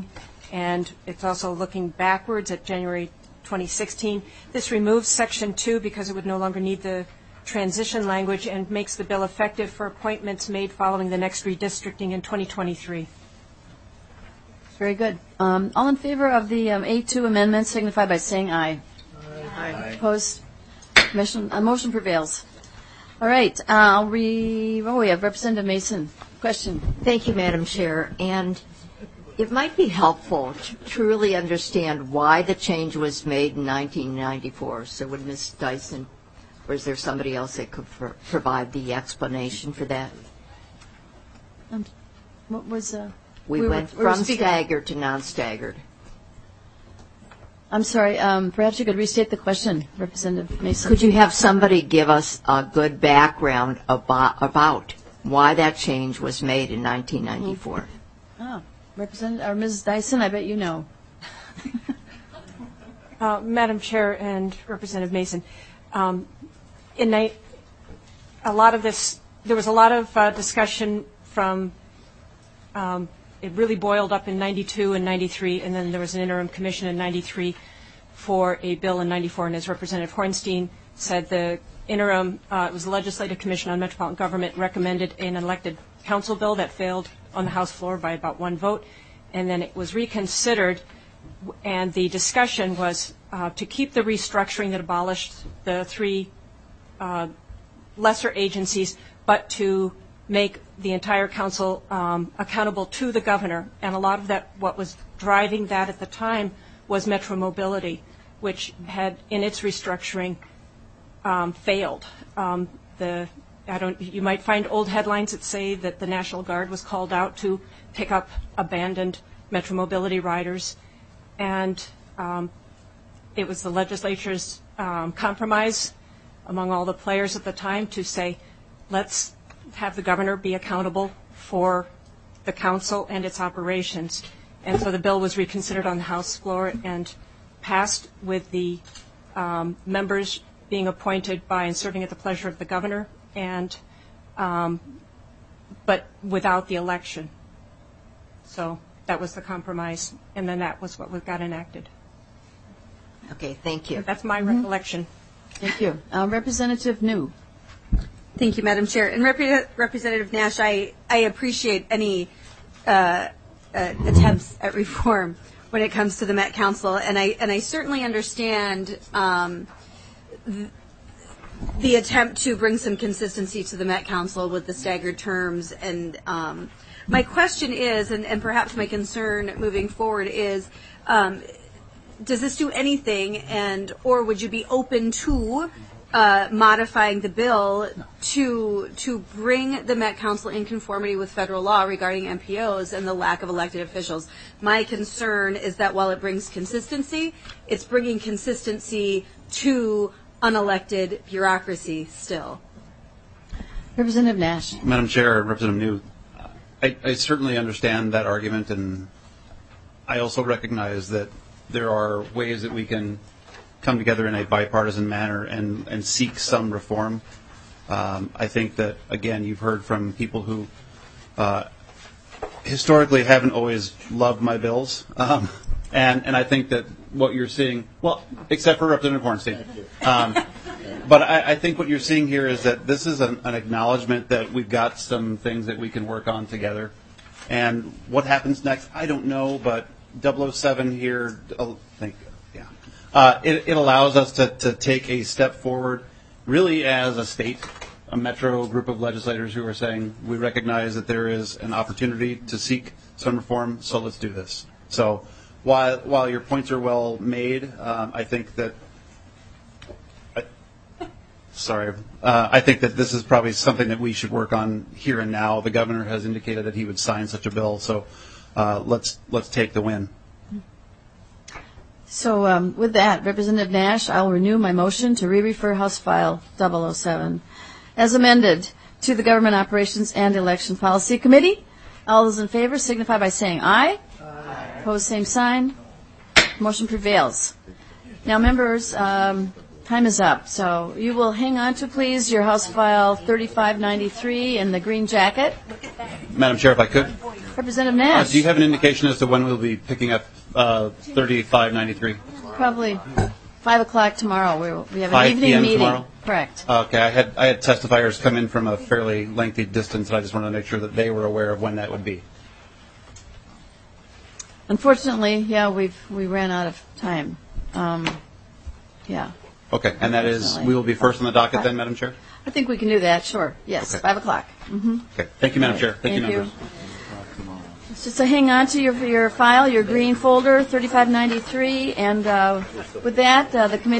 And it's also looking backwards at January twenty sixteen. This removes Section two because it would no longer need the transition language and makes the bill effective for appointments made following the next redistricting in twenty twenty-three. Very good. Um, all in favor of the um, A two amendment signify by saying aye. Aye. Opposed? Motion, uh, motion prevails. All right. Uh, I'll re- oh, we have Representative Mason. Question. Thank you, Madam Chair. And it might be helpful to truly understand why the change was made in nineteen ninety-four. So would Miz Dyson, or is there somebody else that could pr- provide the explanation for that? Um, what was... Uh, we, we went were, from we staggered to non-staggered. I'm sorry. Um, perhaps you could restate the question, Representative Mason. Could you have somebody give us a good background about, about why that change was made in nineteen ninety-four? Mm-hmm. Oh, Representative or Miz Dyson, I bet you know. uh, Madam Chair and Representative Mason, um, in ni- a lot of this, there was a lot of uh, discussion from. Um, It really boiled up in ninety-two and ninety-three, and then there was an interim commission in ninety-three for a bill in ninety-four. And as Representative Hornstein said, the interim, uh, it was the Legislative Commission on Metropolitan Government, recommended an elected council bill that failed on the House floor by about one vote. And then it was reconsidered, and the discussion was uh, to keep the restructuring that abolished the three uh, lesser agencies, but to make the entire council um, accountable to the governor. And a lot of that, what was driving that at the time was Metro Mobility, which had, in its restructuring, um, failed. Um, the, I don't, you might find old headlines that say that the National Guard was called out to pick up abandoned Metro Mobility riders. And um, it was the legislature's um, compromise among all the players at the time to say, let's have the governor be accountable for the council and its operations. And so the bill was reconsidered on the House floor and passed with the um, members being appointed by and serving at the pleasure of the governor, and um, but without the election. So that was the compromise, and then that was what got enacted. Okay, thank you. That's my mm-hmm. recollection. Thank you. Uh, Representative New. Thank you, Madam Chair. And Rep- Representative Nash, I, I appreciate any uh, uh, attempts at reform when it comes to the Met Council, and I and I certainly understand um, th- the attempt to bring some consistency to the Met Council with the staggered terms. And um, my question is, and, and perhaps my concern moving forward is, um, does this do anything, and or would you be open to Uh, modifying the bill to to bring the Met Council in conformity with federal law regarding M P Os and the lack of elected officials? My concern is that while it brings consistency, it's bringing consistency to unelected bureaucracy still. Representative Nash. Madam Chair, Representative New, I, I certainly understand that argument, and I also recognize that there are ways that we can come together in a bipartisan manner and, and seek some reform. Um, I think that, again, you've heard from people who uh, historically haven't always loved my bills. Um, and, and I think that what you're seeing, well, except for Representative Hornstein. Um, but I, I think what you're seeing here is that this is an, an acknowledgement that we've got some things that we can work on together. And what happens next, I don't know, but double oh seven here, oh, thank you. Uh, it, it allows us to, to take a step forward, really as a state, a metro group of legislators who are saying we recognize that there is an opportunity to seek some reform, so let's do this. So while while your points are well made, um, I think that I, sorry, uh, I think that this is probably something that we should work on here and now. The governor has indicated that he would sign such a bill, so uh, let's let's take the win. So um, with that, Representative Nash, I'll renew my motion to re-refer House File double oh seven as amended to the Government Operations and Election Policy Committee. All those in favor signify by saying aye. Aye. Opposed, same sign. Motion prevails. Now, members, um, time is up. So you will hang on to, please, your House File thirty-five ninety-three in the green jacket. Madam Chair, if I could. Representative Nash. Uh, do you have an indication as to when we'll be picking up uh, thirty-five ninety-three? Probably five o'clock tomorrow. We we have an five evening p.m. meeting. tomorrow? Correct. Okay, I had I had testifiers come in from a fairly lengthy distance, and I just wanted to make sure that they were aware of when that would be. Unfortunately, yeah, we've we ran out of time. Um, yeah. Okay, and that is, we will be first on the docket then, Madam Chair? I think we can do that. Sure. Yes. Okay. Five o'clock. Mm-hmm. Okay, thank you, Madam Chair. Thank, Thank you, you. members. Just to hang on to your your file, your green folder, thirty-five ninety-three, and uh, with that, uh, the committee.